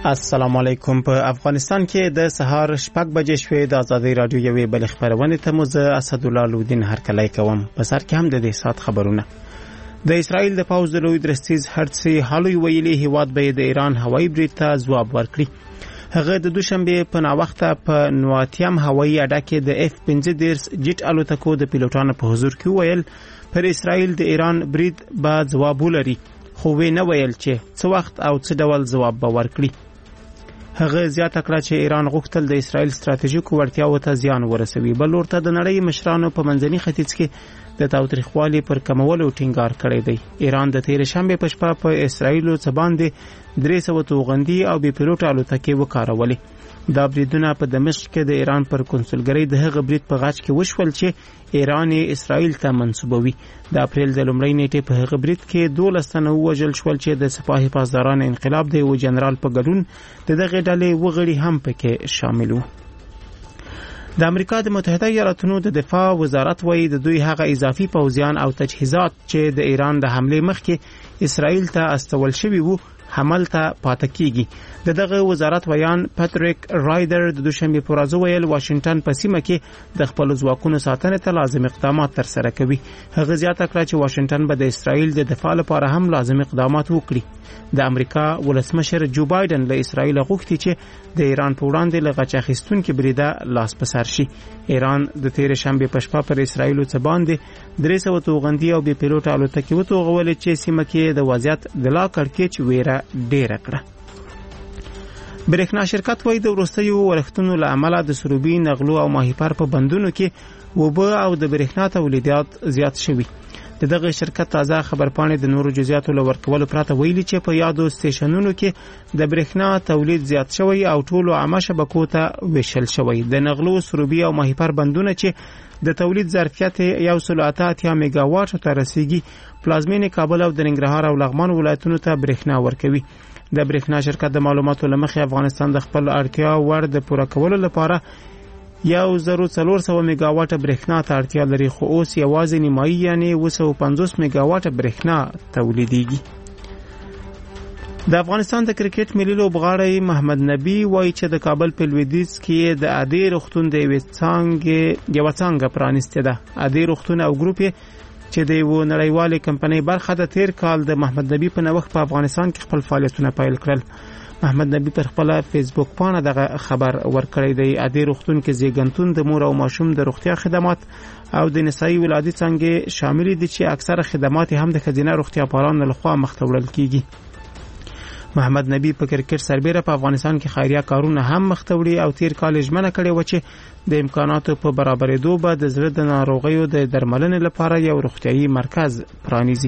السلام علیکم. په افغانستان کې د سهار 6 بجې شوې د ازادي رادیو یوې بل خبرونه ته مو زه اسد الله لودین هرکلی کوم. په سر کې هم د دې سات خبرونه. د اسرائیل د پوځ د لوی درستیز هرڅه حالوي ویلي هیواد به د ایران هوایي برید ته ځواب ورکړي. هغه د دوشنبه په ناوخته په نواتیم هوایي اډه کې د F-15 جیټ الوتکو د پیلوټانو په حضور کې ویل پر اسرائیل د ایران برید به ځواب ولري، خو وی نه ویل چې څه وخت او څه ډول ځواب به ورکړي. هغه زیاته کړه چې ایران غوښتل د اسرائیل ستراتیژیکو وړتیاو ته زیان ورسوي، بل ورته د نړۍ مشرانو په منځني ختیځ کې د تاوتریخوالي پر کمولو ټینګار کړی دی. ایران د تیر شنبه په شپه په اسرائیل څخه باندې 300 توغندي او بي پیلوټ الوتکې وکارولې. دا بریدونه په دمشق کې د ایران پر کنسولګری د هغه برید په غاټ کې وشول چې ایران اسرائیل ته منسوبوي. د اپریل د لومړۍ نیټې په هغه برید کې 12 تنه وژل شول چې د سپاه پاسداران انقلاب د یو جنرال په ګډون د دغه ډلې وغړي هم پکې شامل وو. د امریکا د متحده ایالاتونو د دفاع وزارت وایي د دوی هغه اضافي پوځیان او تجهیزات چې د ایران د حمله مخکې اسرائیل ته استول شوي وو حمل ته پاتې کیږي. دغه وزارت ویان پاتریک رایدر د دوشنبه پر ورځ ویل واشنگټن په سیمه کې د خپل ځواکونو ساتنې ته لازم اقدامات تر سره کوي. هغه زیاته کړه چې واشنگټن به د اسرائیل د دفاع لپاره هم لازم اقدامات وکړي. د امریکا ولسمشر جو بایدن له اسرائیل غوښتي چې د ایران په وړاندې له غچ اخیستونکو بریده لاس په سر شي. ایران د تیر شنبه په شپه پر اسرائیل څخه باندې 300 توغندي او بي پیلوټ الوتکې وتوغولې چې سیمه کې د وضعیت د لا کړکېچ ویره ډېر کړه. برېښنا شرکت وایي د وروستیو ورښتونو له امله د سروبي، نغلو او ماهیپر په بندونو کې وبه او د برېښنا تولیدات زیات شوي. دغه شرکت تازه خبرپاڼې د نورو جزئیاتو لور کولو پرته ویلي چې په یادو سټیشنونو کې د برېښنا تولید زیات شوی او ټولو عامه شبکو ته ویشل شوی. د نغلو، سروبي او ماهیپر بندونه چې د تولید ظرفیت 188 میگاواټ ته رسیدي، پلازمین کابل او د ننګرهار او لغمان ولایتونو ته برېښنا ورکوي. د برېښنا شرکت د معلوماتو لمخې افغانستان د خپل اړتیا وړ د پوره کولو لپاره 1400 میگاواټ برېښنا ته اړتیا لري، خو اوس یوازې نیمایي یعنی 250 میگاواټ برېښنا تولیدېږي. د افغانستان د کرکټ ملي لوبغاړی محمد نبی وایي چې د کابل په لویدیځ کې د عادي روغتون د یو څنګه پرانیسته ده. عادي روغتون او ګروپ چې د یو نړیوالې کمپنۍ برخه د تیر کال د محمد نبی په نوښت په افغانستان کې خپل فعالیتونه پیل کړل. محمد نبی پر خپل فیسبوک باندې دغه خبر ورکړی دی. عادي روغتون کې زیږنتون، د مور او ماشوم د روغتیا خدمات او د نسایي ولادي څنګه شامل دي چې اکثره خدمات هم د ښځینه روغتیا پالانو لخوا مخته وړل کیږي. محمد نبی په کرکټ سربېره په افغانستان کې خیریه کارونه هم مخته وړي او تیر کال ژمنه کړې و چې د امکاناتو په برابرېدو به د زړه د ناروغیو د درملنې لپاره یو روغتیايي مرکز پرانیزي.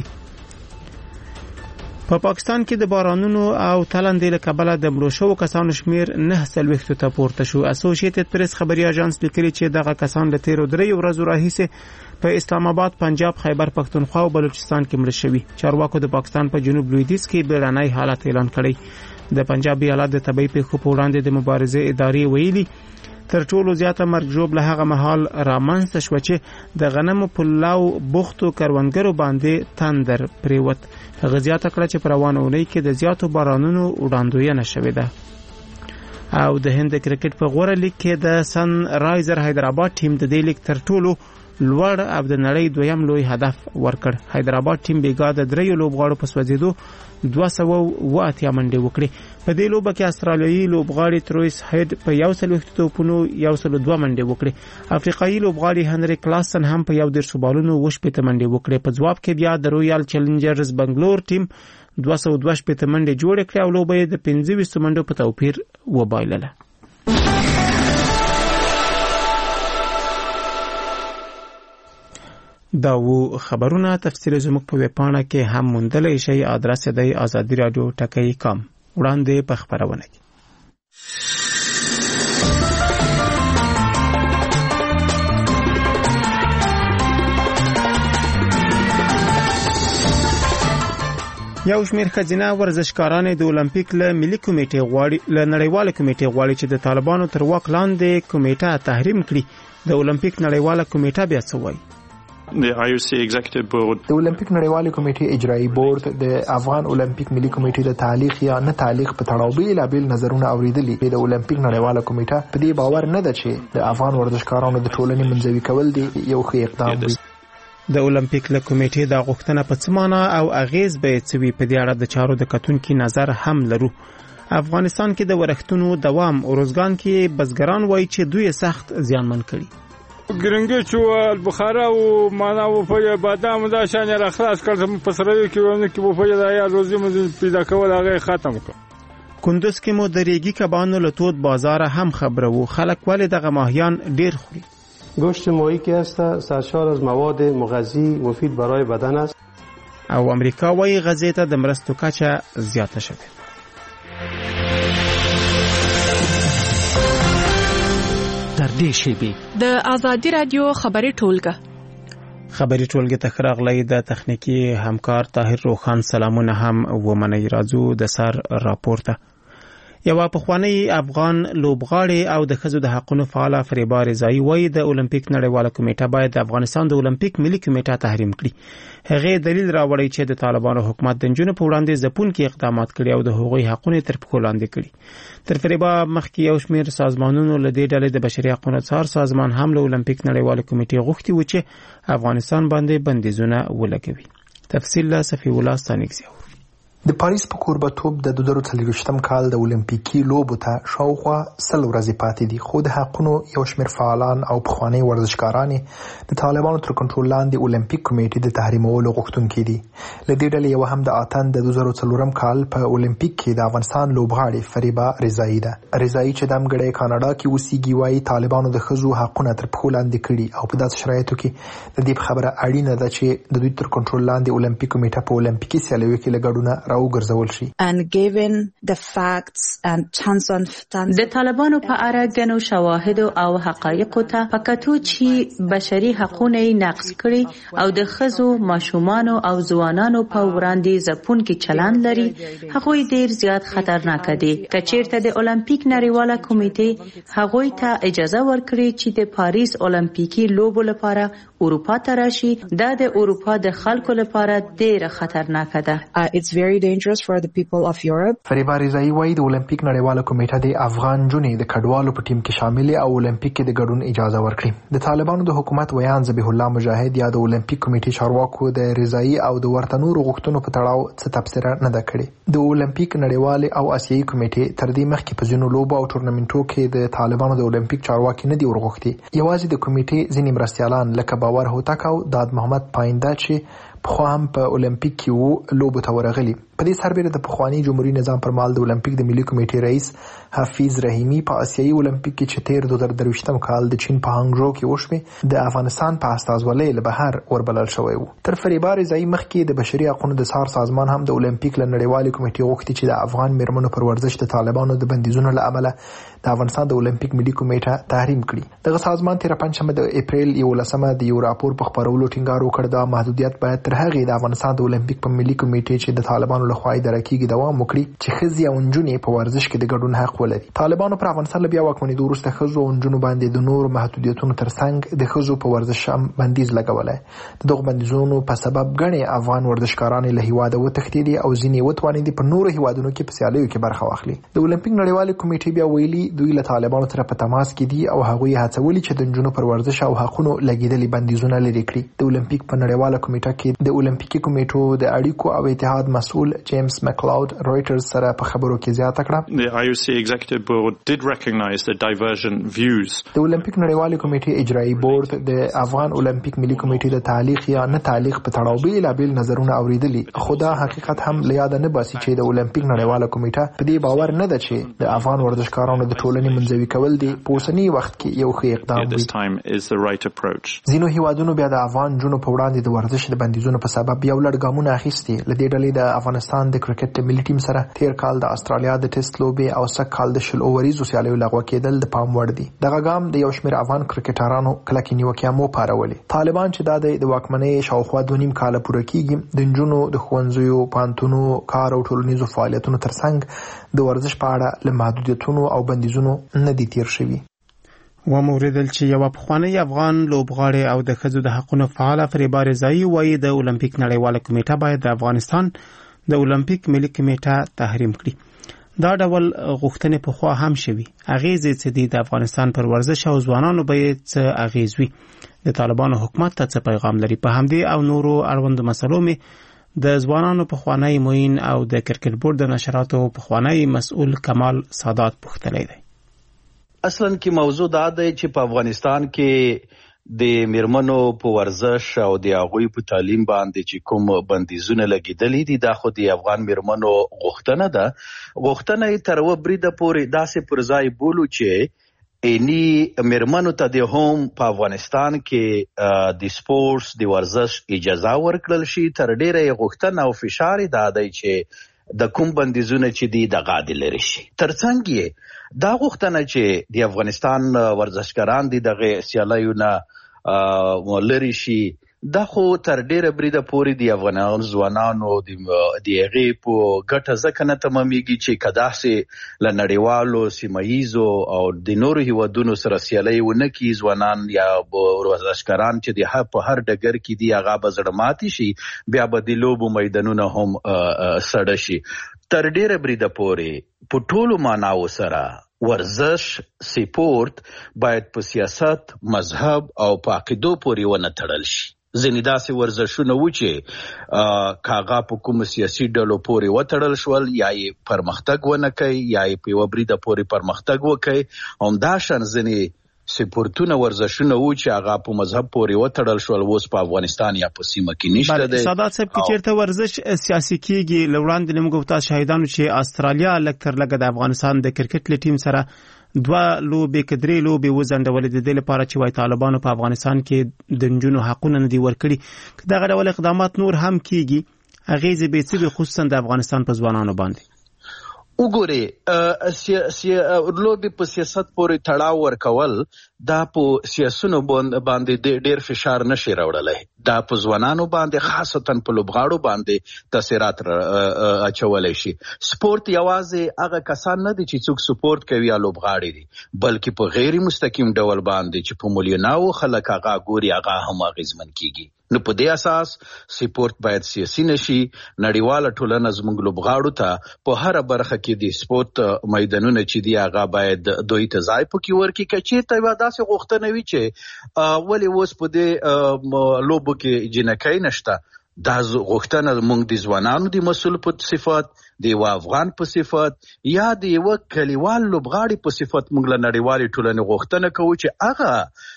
په پاکستان کې د بارانونو او تلندې له کبله د مړو شوو کسانو شمیر 9 ته پورته شو. اسوسییټډ پریس خبري اژانس لیکلي چې دغه کسان له تیرو 3 ورځو راهیسې په اسلام آباد، پنجاب، خیبر پختونخوا او بلوچستان کې مړ شوي. چارواکو د پاکستان په جنوب لویدیځ کې بیړنی حالت اعلان کړی. د پنجاب ایالت د طبي پیښو په وړاندې د مبارزې ادارې ویلي تر ټولو زیاته مرګ ژوب له هغه مهال رامنځته شو چې د غنمو په لاو بوختو کروندګرو باندې تندر پریوت. هغه زیاته کړه چې پر روانه اونۍ کې د زیاتو بارانونو وړاندوینه شوې ده. او د هند کرکټ په غوړه لیګ کې د سن رایزر حیدرآباد ټیم د دې لیګ تر ټولو لوړ او د نړۍ دویم لوی هدف ورکړ. حیدرآباد ټیم بیګا د 3 لوبغاړو په سوځیدو 280 منډې وکړې. په دې لوبه کې استرالیایي لوبغاړي ترویس هید په 140 توپونو 102 منډې وکړې. افریقایي لوبغاړي هنري کلاسن هم په 110 بالونو 80 منډې وکړې. په ځواب کې بیا د رویال چیلنجرز بنگلور ټیم 220 منډې جوړې کړې او لوبه د 25 منډو په توپیر وبایلله. دا و خبرونه تفصیل زموږ په ویبپاڼه کې هم موندلای شئ. ادرس دی azadiradio.com. وړاندې په خبرونه کې یو شمېر ښځینه ورزشکاران د اولمپیک له ملي کمیټې غواړي له نړیواله کمیټې غواړي چې د طالبانو تر واک لاندې کمیټه تحریم کړي. د اولمپیک نړیواله کمیټه بیا څه وایي؟ The IOC Executive Board د اولمپیک نړیوالې کمیټې اجرایي بورډ د افغان اولمپیک ملي کمیټې د تعلیق یا نه تعلیق په تړاو بیلابیل نظرونه اوریدلي. د اولمپیک نړیواله کمیټه په دې باور نه ده چې د افغان ورزشکارانو د ټولنې منځوي کول دی یو ښه اقدام دی. د اولمپیک له کمیټې د غوښتنه په څه معنا او اغیز به څه وي په دې اړه د چارو د کتونکو نظر هم لرو. افغانستان کې د ورښتونو دوام اورزګان کې بزګران وایي چې دوی سخت زیانمن کړي. ګرنګچ او البخارا او معنا او په بادام دا شان را خلاص کړم په سروي کې ونه کې په یا روزي مې پیدا کول هغه ختم کړ. کندوز کې مو د ریګي کبانو له تود بازار هم خبره وو. خلک ولې دغه ماهیان ډیر خوري؟ گوشت ماهی که است سرشار از مواد مغذی مفید برای بدن است. او امریکا وايي غزې ته د مرستو کچه زیاته شوه. در دې شیبه د آزادی رادیو خبري ټولګه ته خراغلی د تخنیکی همکار طاهر روخان سلامونه هم ومني. راځو د سر راپورته. یو پخوانی افغان لوبغاړی او د ښځو د حقوقو فعال فریبا رضایی وایي د اولمپیک نړیواله کمیټه باید د افغانستان د اولمپیک ملي کمیټه تحریم کړي. هغه دلیل راوړی چې د طالبانو حکومت د جنونو په وړاندې ځپونکي اقدامات کړي او د حقوقي حقوقو تر پښو لاندې کړي. تر فریبا مخکې یو شمېر سازمانونو له دې ډلې د بشري حقوقو څار سازمان هم له اولمپیک نړیواله کمیټې غوښتي و چې افغانستان باندې بندیزونه ولګوي. تفصیل له صفی الله ستانکزی. د پاریس په کوربتوب د 2024م کال د اولمپیکي لوبو ته شاوخوا 100 ورځې پاتې دي، خو د حقونو یو شمېر فعالان او پخوانی ورزشکاران د طالبانو تر کنټرول لاندې اولمپیک کمیټې د تحریمولو غوښتونکي دي. له دې ډلې یو هم د آتن د 2004م کال په اولمپیک کې د افغانستان لوبغاړي فریبا رضایی ده. رضایی چې د امګړې کاناډا کې اوسېږي وايي طالبانو د ښځو حقونه تر پښو لاندې کړي او په داسې شرایطو کې د دې خبره اړینه ده چې د دوی تر کنټرول لاندې اولمپیک کمیټه په اولمپیکي سیالیو کې لګډونه وګرځول شي. د طالبانو په اړه غنو شواهد او حقایق ته پکاتو چې بشري حقوقونه نقض کړي او د ښځو، ماشومان او ځوانانو په وړاندې ځپونکي چلند لري، هغه ډیر زیات خطرناک دي. کچیرته د اولمپیک نړیواله کمیټه هغه ته اجازه ورکړي چې د پاریس اولمپیکي لوبو لپاره اروپا ته راشي، دا د اروپا د خلکو لپاره ډیر خطرناک ده. It's very dangerous for the people of Europe. فریبا رضایی وايي د اولمپیک نړیواله کمیټه د افغان جونې د کډوالو په ټیم کې شامل او اولمپیک کې د ګډون اجازه ورکړي. د طالبانو د حکومت ویان ذبیح الله مجاهد یا د اولمپیک کمیټې چارواکو د رضایی او د ورته نورو غوښتنو په تړاو څه تبصره نه ده کړې. د اولمپیک نړیواله او آسیایي کمیټې تر دې مخکې په ځینو لوبو او ټورنمنټو کې د طالبانو د اولمپیک چارواکي نه دی ورغوښتي. یوازې د کمیټې ځینې مرستیالان لکه باور هوتک او داد محمد پاینده چې خو هم په اولمپیک کې وو لوبو ته ورغلي. په دې سربېره د پخوانی جمهوریت نظام پر مهال د اولمپیک د ملي کمیټې رئیس حفیظ رحیمی په آسیایي اولمپیک کې چې تیر 2023م کال د چین په هانګژو کې وشوه د افغانستان په استازولۍ له بهر وربلل شوی وو. تر فریبا رضایی مخکې د بشري حقوقو د څار سازمان هم د اولمپیک له نړیوالې کمیټې غوښتي چې د افغان میرمنو پر ورزش د طالبانو د بندیزونو له امله د افغانستان د اولمپیک ملي کمیټه تحریم کړي. دغه سازمان تیر پنځمه د اپریل 11مه د یو راپور په خبرولو ټینګار وکړ دا محدودیت باید تر هغه د افغانستان د اولمپیک په ملي کمیټې چې د طالبانو لخوا اداره کیږي دوام وکړي چې ښځې او نجونې په ورزش کې د ګډون حق ولري. طالبانو پر افغانستان له بیا واکمنېدو وروسته ښځو او نجونو باندې د نورو محدودیتونو ترڅنګ د ښځو په ورزش هم بندیز لګولی. دغه بندیزونو په سبب ګڼې افغان ورزشکاران له هیواده وتښتېدي او ځینې وتوانېدي په نورو هیوادونو کې په سیالیو کې برخه واخلي. د اولمپیک نړیوالې کمیټې بیا ویلي دوی له طالبانو سره په تماس کې دي او هغوی هڅولي چې د نجونو پر ورزش او حقونو لګېدلي بندیزونه لرې کړي. د اولمپیک په نړیواله کمیټه کې د اولمپیکي کمیټو د اړیکو او اتحاد مسؤل جیمز مکلاود رويټرز سره په خبرو کې زیاته کړه. The IOC Executive Board did recognize the divergent views. د اولمپیک نړیوالې کمیټې اجرایي بورډ د افغان اولمپیک ملي کمیټې د تعلیق یا نه تعلیق په تړاو بیلابیل نظرونه اوریدلي، خو دا حقیقت هم له یاده نه باسي چې د اولمپیک نړیواله کمیټه په دې باور نه ده چې د افغان ورزشکارانو د ټولنې منځوي کول دي په اوسني وخت کې یو ښه اقدام دی. ځینو هیوادونو بیا د افغان جنونو په وړاندې د ورزش د بندیزونو په سبب یو لړ ګامونه اخیستي. له دې ډلې د افغانستان د کرکټ ملي ټیم سره تیر کال د استرالیا د ټیسټ لوبې او سږ کال د شل اووریزو سیالیو لغوه کېدل د پام وړ دي. دغه ګام د یو شمېر افغان کرکټرانو کلکې نیوکې هم وپارولې. طالبان چې دا د واکمنۍ شاوخوا 2.5 کاله پوره کېږي د نجونو د ښوونځیو، پوهنتونو، کار او ټولنیزو فعالیتونو ترڅنګ د ورزش په اړه له محدودیتونو او بندیزونو نه دي تیر شوي. و موریدل چې یو پخوانی افغان لوبغاړی او د ښځو د حقوقو فعال فریبا رضایی وایي د اولمپیک نړیواله کمیټه باید د افغانستان د اولمپیک ملي کمیټه تحریم کړي. دا ډول غوښتنې په خوا هم شوي. اغیزې چې د افغانستان پر ورزش او ځوانانو به څه اغیز وي؟ د طالبانو حکومت ته څه پیغام لري؟ په همدې او نورو اړوندو مسلو مې د ځوانانو پخوانی معین او د کرکټ بورډ د نشراتو پخوانی مسؤل کمال سادات پوښتلی دی. اصلا کې موضوع دا دی چې په افغانستان کې د میرمنو په ورزش او د هغوی په تعلیم باندې چې کوم بندیزونه لګیدلي دي دا خو د افغان میرمنو غوښتنه ده. غوښتنه یې تر یوه بریده پورې داسې پر ځای بولو چې اینی میرمنو ته د هم په افغانستان کې د سپورتس د ورزش اجازه ورکړل شي. تر ډیره یې غوښتنه او فشار دا دی چې د کوم بندیزونه چې دي دغه عادل لري شي. ترڅنګ یې دا غوښتنه چې د افغانستان ورزشکاران دي دغه سیالیو نه لري شي دا خو تر ډیره بریده پورې د افغان ځوانانو د هغې په ګټه ځکه نه تمامیږي چې که داسې له نړیوالو سیمه ییزو او د نورو هیوادونو سره سیالۍ ونه کړي ځوانان یا ورزشکاران چې د په هر ډګر کې دي هغه به زړه ماتي شي بیا به د لوبو میدانونه هم سړه شي. تر ډیره بریده پورې په ټولو معناو سره ورزش سپورت باید په سیاست مذهب او په عقیدو پورې ونه تړل شي. ځینې داسې ورزشونه و چې کاغه په کوم سیاسي ډلو پورې وتړل شول یا یې پرمختګ ونه کوي یا یې په یوه بریده پورې پرمختګ وکوي. همداشان ځینې سپورتونه ورزشونه و چې هغه په مذهب پورې وتړل شول اوس په افغانستان یا په سیمه کې نشته دی. سادات صاحب که چېرته ورزش سیاسي کېږي له وړاندې موږ تاسو شاهدانو چې استرالیا لږ تر لږه د افغانستان د کرکټ له ټیم سره 2 لوبې که 3 لوبې وځنډولې د دې لپاره چې وایي طالبانو په افغانستان کې د نجونو حقونه نه دي ورکړي. که دغه ډول اقدامات نور هم کېږي اغیزې به څه وي خصوصا د افغانستان په ځوانانو باندې؟ وګورئ لوبې په سیاست پورې تړاو ورکول دا په سیاسونو باندې ډیر فشار نشي راوړلی. دا په ځوانانو باندې خاصتا په لوبغاړو باندې تاثیرات اچولی شي. سپورت یوازې هغه کسان نه دي چې څوک سپورت کوي یا لوبغاړي دي بلکې په غیر مستقیم ډول باندې چې په میلیوناو خلک هغه ګوري هغه هم اغیزمن کیږي. نو په دې اساس سپورت باید سیاسي نشي. نړیواله ټولنه زموږ لوبغاړو ته په هر برخه کې د سپورت میدانونه چې دی هغه باید دوی ته ځای پکې ورکړي. که چېرته یوه داسې غوښتنه وي چې ولې اوس په دې لوبو کې جنکۍ نشته دا غوښتنه موږ د ځوانانو د مسؤل په صفت د یوه افغان په صفت یا د یوه کلیوال لوبغاړي په صفت موږ له نړیوالې ټولنې غوښتنه کوو چې هغه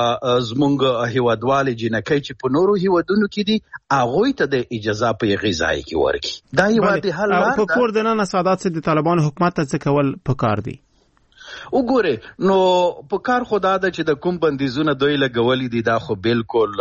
زمونږ هیوادوالې جنکۍ چې په نورو هیوادونو کې دي هغوی ته د اجازه په یغې ځای کې ورکړي. دا یوه د حل لار ده. په کور دننه سادات صاحب د طالبانو حکومت ته څه کول پکار دي؟ وګورئ نو په کار خو دا ده چې د کوم بندیزونه دوی لګولي دي دا خو بالکل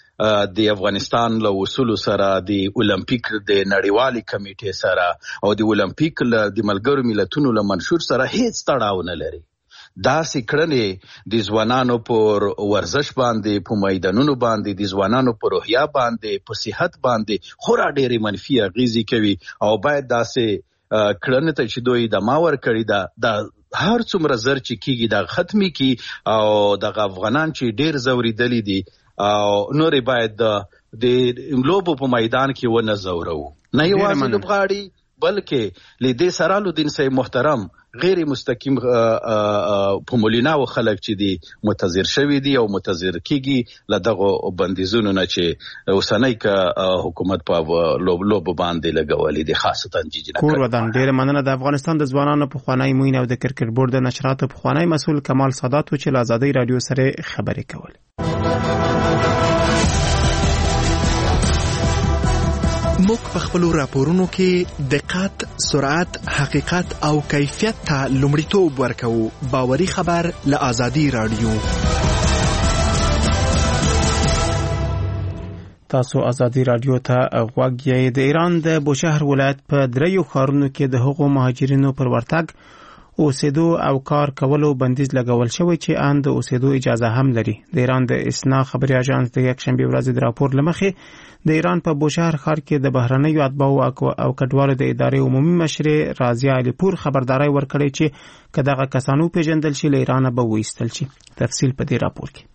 د افغانستان له اصولو سره د اولمپیک د نړیوالې کمیټې سره او د اولمپیک د ملګرو ملتونو له منشور سره هیڅ تړاو نه لري. داسې کړنې د ځوانانو پر ورزش باندې په میدانونو باندې د ځوانانو پر روحیه باندې په صحت باندې خورا ډېرې منفي اغیزې کوي او باید داسې کړنې ته چې دوی دمه ورکړي دا هر څومره زر چې کېږي دا ختمي کی او دغه افغانان چې ډېر ځورېدلي دي او نورې باید د لوبو په میدان کې ونه ځورو. نه یوازې لوبغاړي بلکې له دې سره الدین صاحب محترم غیر مستقیم په مولینا و خلک چې دي متضرر شوي دي او متضرر کیږي له دغه بندیزونو نه چې اوسنۍ که حکومت په لوبو باندې لګولي دي خاصتا جنکۍ. کور ودان ډېره مننه. د افغانستان د ځوانانو پخوانی معین او د کرکټ بورډ د نشراتو پخوانی مسؤل کمال سادات چې له ازادۍ رادیو سره خبرې کولې. موږ په خپلو راپورونو کې دقت، سرعت، حقیقت او کیفیت ته لومړیتوب ورکوو. باوري خبر له ازادي رادیو. تاسو ازادي رادیو ته غوږ یې. د ایران د بوشهر ولایت په 3 ښارونو کې د هغو مهاجرینو پر ورتګ اوسېدو او کار کولو بندیز لګول شوی چې ان د اوسېدو اجازه هم لري. د ایران د اسنا خبري اژانس د یکشنبه ورځ د راپور لمخې د ایران په بوشهر ښار کې د بهرنیو اتباعو او کډوالو د ادارې عمومي مشرې رازیه علیپور خبرداري ورکړې چې کداغه کسانو پیژندل شي له ایران به وایستل شي. تفصیل په دې راپور کې.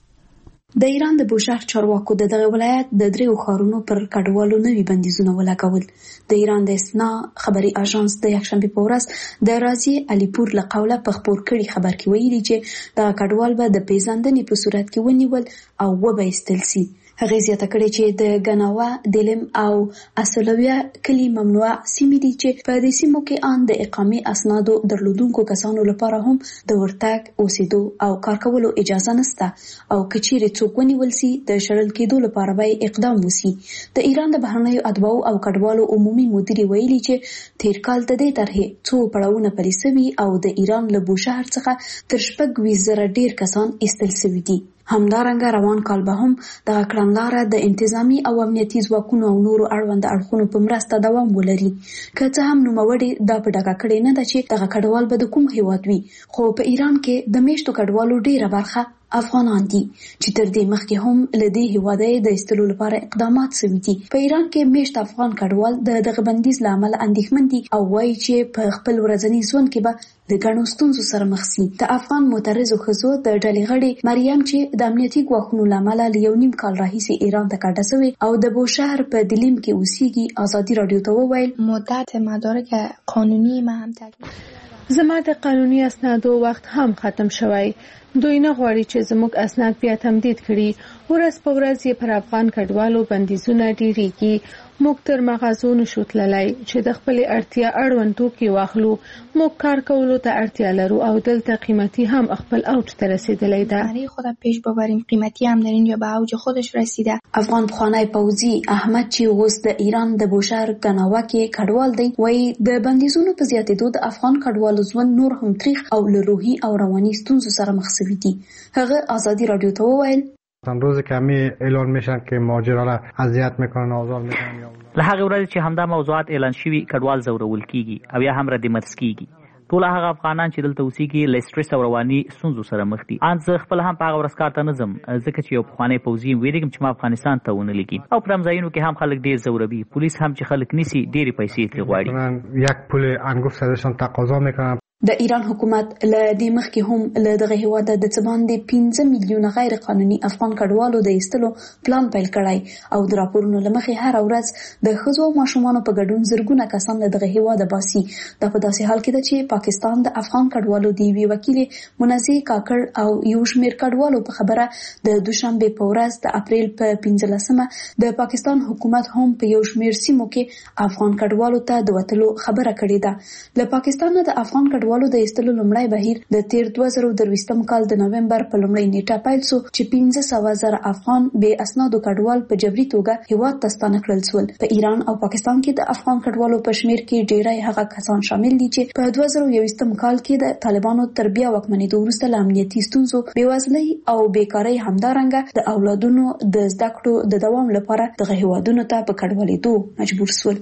د ایران د بوشهر چارواکو د دغه ولایت د دریو ښارونو پر کډوالو نوي بندیزونه ولګول. د ایران د اسنا خبري اژانس د یکشنبه په ورځ د رازیه علیپور له قوله په خبر کړي خبر کې ویلي چې د کډوال به د پیژندنې په صورت کې ونیول او وبایستل شي. هغه زیاته کړې چې د غناوا، دلم او اصلویه کلی ممنوع سیمې دي چې په دې سیمو کې ان د اقامې اسنادو درلودونکو کسانو لپاره هم د ورتګ، اوسېدو او کار کولو اجازه نشته او کچېرې څوک ونیول شي د شړل کېدو لپاره به اقدام وشي. د ایران د بهرنیو اتباعو او کډوالو عمومي مدیر ویلي چې تیر کال د دې طرحې څو پړاوونه پلي شوي او د ایران له بوشهر څخه تر 6,000 ډیر کسان ایستل شوي دي. همدارنګه روان کال به هم د کړنلاره د انتظامی او امنیتي ځواکونو او نورو اړوند اړخونو په مرسته دوام ولري. که څه هم نوموړي دا په ډاګه کړې نه ده چې دغه کډوال به د کوم هیواد وي، خو په ایران کې د میشتو کډوالو ډیره برخه افغانان دي چې تر دې مخکې هم له دې هیواده د ایستلو لپاره اقدامات شوي دي. په ایران کې میشت افغان کډوال د دغه بندیز له امله اندېښمن دي او وایي چې په خپل ورځني ژوند کې به د ګڼو ستونزو سره مخ شي. د افغان معترضو ښځو د ډلې غړې مریم چې د امنیتي ګواښونو له امله له 1.5 کال راهیسې ایران ته کډه شوې او د بوشهر په دلیم کې اوسېږي، ازادي راډیو ته وویل مدت مدارک قانونی ما هم تکمیل زما د قانوني اسنادو وخت هم ختم شوی. دوی نه غواړي چې زموږ اسناد بیا تمدید کړي. ورځ په ورځ یې پر افغان کډوالو بندیزونه ډیریږي. موږ تر مغازو نشو تللی چې د خپل اړتیا اړوند توکي واخلو. موږ کار کولو ته اړتیا لرو او دلته قیمتي هم خپل اوج ته رسیدلی ده. برای خود پیش ببریم، قیمتی هم در اینجا به اوج خودش رسیده. افغان پخوانی پوځي احمد چې اوس د ایران د بوشهر غناوا کې کډوال دی وایي د بندیزونو په زیاتېدو د افغان کډوالو ژوند نور هم تریخ او له روحي او رواني ستونزو سره مخ شوی دی. هغه ازادي راډیو ته وویل روز که همه اعلان میشن که مهاجرا را اذیت میکنن، آزار میکنن، له هغه ورځې چې همدا موضوعات اعلان شوي کډوال ځورول کیږي او یا هم ردمرز کیږي. ټول هغه افغانان چې دلته اوسېږي له سټرس او رواني ستونزو سره مخ دي. ان زه خپل هم په هغه ورځ کار ته نه ځم ځکه چې یو پخوانی پوځي ویریږم چې ما افغانستان ته ونه لګي او په ځایونو کې هم خلک ډیر ځوروي. پولیس هم چې خلک نیسي ډېرې پیسې ترې غواړي. یک پول انگفت ازشان تقاضا میکنن. د ایران حکومت له دې مخکې هم له دغه هیواده د څه باندې 15 میلیونه غیر قانوني افغان کډوالو د ایستلو پلان پیل کړی او د راپورونو له مخې هر ورځ د ښځو او ماشومانو په ګډون زرګونه کسان له دغه هیواده باسي. دا په داسې حال کې ده چې پاکستان د افغان کډوالو د یوې وکیلې منزه کاکړ او یو شمېر کډوالو په خبره د دوشنبه په ورځ د اپریل په 15مه د پاکستان حکومت هم په یو شمېر سیمو کې افغان کډوالو ته د وتلو خبره کړې ده. له پاکستان د افغان کډوالو د ایستلو لومړی بهیر د تیر 2023 کال د نومبر په لومړۍ نیټه پیل شو چې 500,000 افغان بې اسنادو کډوال په جبري توګه هیواد ته ستانه کړل شول. په ایران او پاکستان کې د افغان کډوالو په شمیر کې ډیری هغه کسان شامل دي چې په 2021 کال کې د طالبانو تر بیا واکمنېدو وروسته له امنیتي ستونزو، بېوزلۍ او بیکارۍ همدارنګه د اولادونو د زده کړو د دوام لپاره دغه هیوادونو ته په کډوالېدو مجبور شول.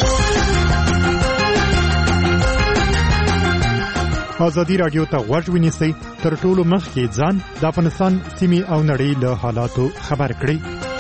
ازادي راډیو ته غوږ ونیسئ، تر ټولو مخکې ځان د افغانستان سیمې او نړۍ له حالاتو خبر کړئ.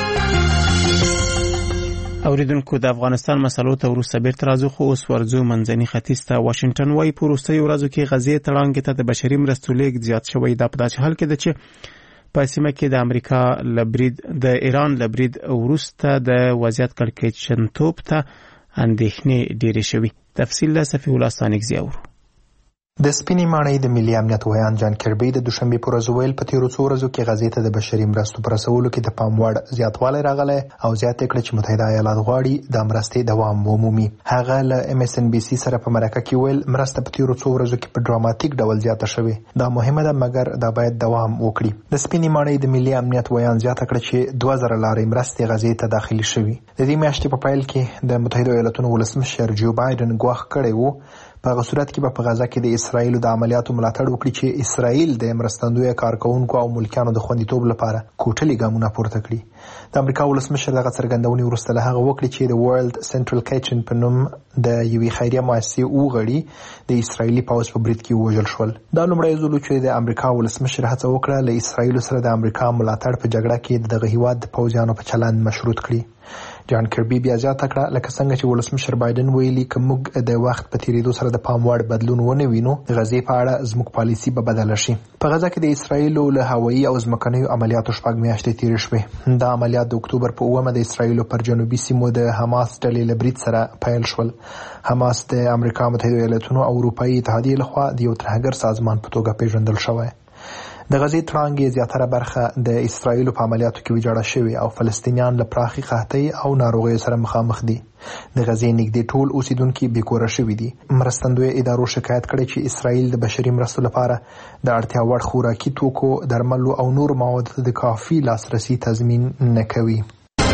اوریدونکو د افغانستان مسلو ته وروسته بیرته راځو، خو اوس ورځو منځني ختیځ ته. واشنگټن وايي په وروستیو ورځو کې غزې تړانګې ته د بشري مرستو لیږد زیات شوی. دا په داسې حال کې ده چې په سیمه کې د امریکا لبرید د ایران لبرید وروسته د وضعیت کړکېچنتوب ته اندېښنې ډېرې شوي. تفصیل له صفي الله ستانکزي اورو. د سپینې ماڼۍ د ملي امنیت ویان جان کربي د دوشنبه پر ورځ ویل په تیرو څو ورځو کې غزې ته د بشري مرستو پر رسولو کې د پام وړ زیاتوالی راغلی او زیاته کړه چې متحده ایالات غواړي د مرستې دوام ومومي. هغه له MSNBC سره په مرکه کې ویل مرسته په تیرو څو ورځو کې په ډراماتیک ډول زیاته شوې. دا مهمه ده مګر دا باید دوام وکړي. د سپینې ماڼۍ د ملي امنیت ویان زیاته کړه چې 2000 لارې مرستې غزې ته داخلي شوې. د دې میاشتې په پیل کې د متحده ایالاتونو ولسمشر جو بایدن ګواښ کړی وو په هغه صورت کې به په غزه کې د اسرایل د عملیاتو ملاتړ وکړي چې اسرایل د مرستندوی کارکونکو او ملکیانو د خوندیتوب لپاره کوټلي ګامونه پورته کړي. د امریکا ولسمشر دغه څرګندونې وروسته له هغه وکړي چې د ورلد سنټرل کچن په نوم د یوې خیریه مؤسسې وغړي د اسرایلی پوځ په برید کې وژل شول. دا لومړی ځل چې د امریکا ولسمشر هڅه وکړه له اسرایل سره د امریکا ملاتړ په جګړه کې دغه هیواد د پوځیانو په چلند مشروط کړي. جان کربي بیا زیاته کړه لکه څنګه چې ولسمشر بایدن ویلي که موږ د وخت په تیریدو سره د پام وړ بدلون ونه وینو د غزې په اړه زموږ پالیسي به بدله شي. په غزه کې د اسرایل له هوایي او ځمکنیو عملیاتو 6 میاشتې تیرې شوې. دا عملیات د اکتوبر په 9 د اسرایل پر جنوبي سیمو د حماس ډلې له برید سره پیل شول. حماس د امریکا متحده ایالاتونو او اروپאי اتحادیې لخوا د یو ترهګر سازمان په توګه پیژندل شوی. د غزې تړانګې زیاتره برخه د اسرایل په عملیاتو کې ویجاړه شوې او فلسطینیان له پراخي قحطۍ او ناروغیو سره مخامخ دي. د غزې نږدې ټول اوسیدونکي بېکوره شوي دي. مرستندوی ادارو شکایت کړی چې اسرایل د بشري مرستو لپاره د اړتیا وړ خوراکي توکو، درملو او نور موادو د کافي لاسرسي تضمین نه کوي.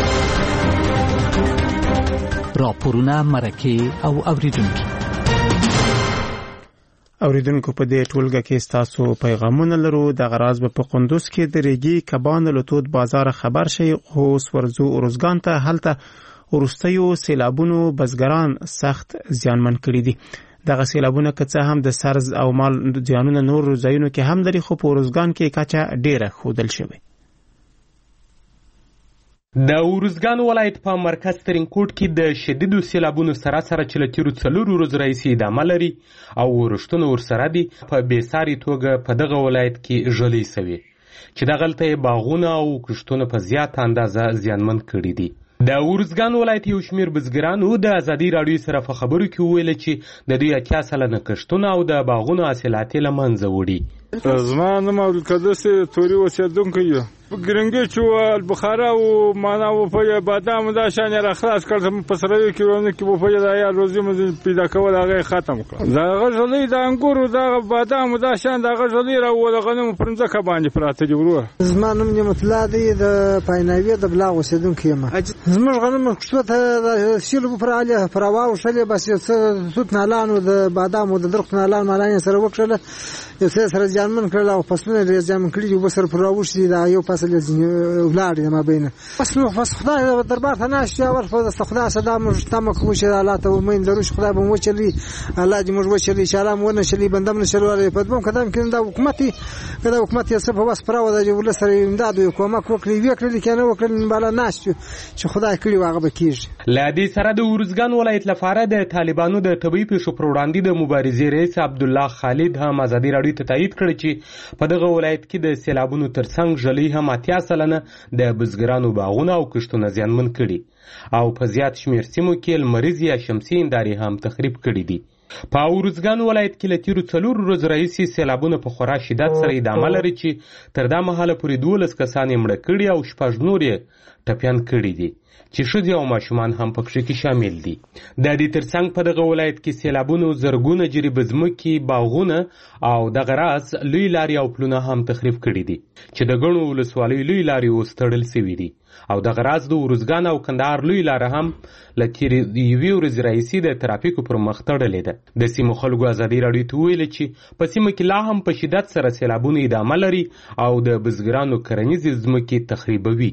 راپورونه، مرکې او اوریدونکي اوریدونکو په دې ټولګه کې ستاسو پیغامونه لرو. د غراز په قندوز کې د ریګي کبان لوتود بازار خبر شي خو ورزو اورزګان ته هلته ورستیو سیلابونو بزګران سخت زیانمن کړي دي. دغه سیلابونه که څه هم د سرز او مال زیانونه نور ځایونو کې هم لري خو په ورزګان کې کچه ډیره ښودل شوې. د ورزګان ولایت په مرکز ترینکوټ کې د شدیدو سیلابونو سره چې له تیرو 4 ورځو راهیسې ادامه لري او ورښتونه ورسره دي. په بېساري توګه په دغه ولایت کې ژلۍ سوي چې دغلته یې باغونه او کښتونه په زیاته اندازه زیانمن کړي دي. د ورزګان ولایت یو شمېر بزګرانو د ازادي راډیو سره په خبرو کې وویل چې د دوی 80% کښتونه او د باغونو حاصلات یې له منځه وړي. زما نوم عبدالقدس توري اوسېدونکی یم. ګرنګچ او البخارا او معنا و په بادام دا شان را خلاص کړم په سروي کې ونه کې و په دا یا روزي مزه پیدا کول هغه ختم کړ. دا غژلې د انګورو دا بادام دا شان دا غژلې را و د غنمو پرمځکه باندې پراته دي ورو. زما نوم نعمت الله دی د پایناوي د بلا اوسېدونکی یم. زموږ غنمو څه شیلو پر علي پرواو شلې بس څه توت نالانو د بادام او د درخت نالان مالان سره وکړل یو څه سره ځانمن کړل او فصلونه لري ځانمن کړی یو سر پر راوښتي دا یو فصل ولادي ما بینه بس خدای دربار ته ناشته ور په خدای صدا مجتمع کوم چې الله ته ومن دروش خدای به مو چلی الله دې موږ وچلی سلام ونه چلی بندم نشلوي په دوم قدم کې دا حکومت یې سبب واس پراو د ول سره امداد او کومک وکړي کنه وکړي بالا ناشته چې خدای کړی واغه بکیږي. لادي سره د ورزګان ولایت لپاره د طالبانو د طبي پیښو پر وړاندې د مبارزې رئیس عبد الله خالد هم ازادي راډیو ته تایید کړ چې په دغه ولایت کې د سیلابونو ترڅنګ ژلۍ هم 80% د بزګرانو باغونه او کښتونه زیانمن کړي او په زیات شمېر سیمو کې لمریز یا شمسي هندارې هم تخریب کړي دي. په ورزګان ولایت کې له تیرو 4 ورځو راهیسې سیلابونه په خورا شدت سره ادامه لري چې تر دا مهاله پورې 12 کسان یې مړه کړي او 6 نور یې ټپیان کړي دي چې ښځې او ماشومان هم پکې کې شامل دي. د دې ترڅنګ په دغه ولایت کې سیلابونو زرګونه جریب ځمکې، باغونه او دغه راز لوی لارې او پلونه هم تخریب کړي دي چې د ګڼو ولسوالیو لوی لارې اوس تړل سوي دي او دغه راز د ورزګان او کندهار لوی لاره هم له تېرې یوې ورځې راهیسې د ترافیکو پر مخ تړلې ده. د سیمو خلکو ازادي راډیو ته وویل چې په سیمه کې لا هم په شدت سره سیلابونه ادامه لري او د بزګرانو کرنیزې ځمکې تخریبوي.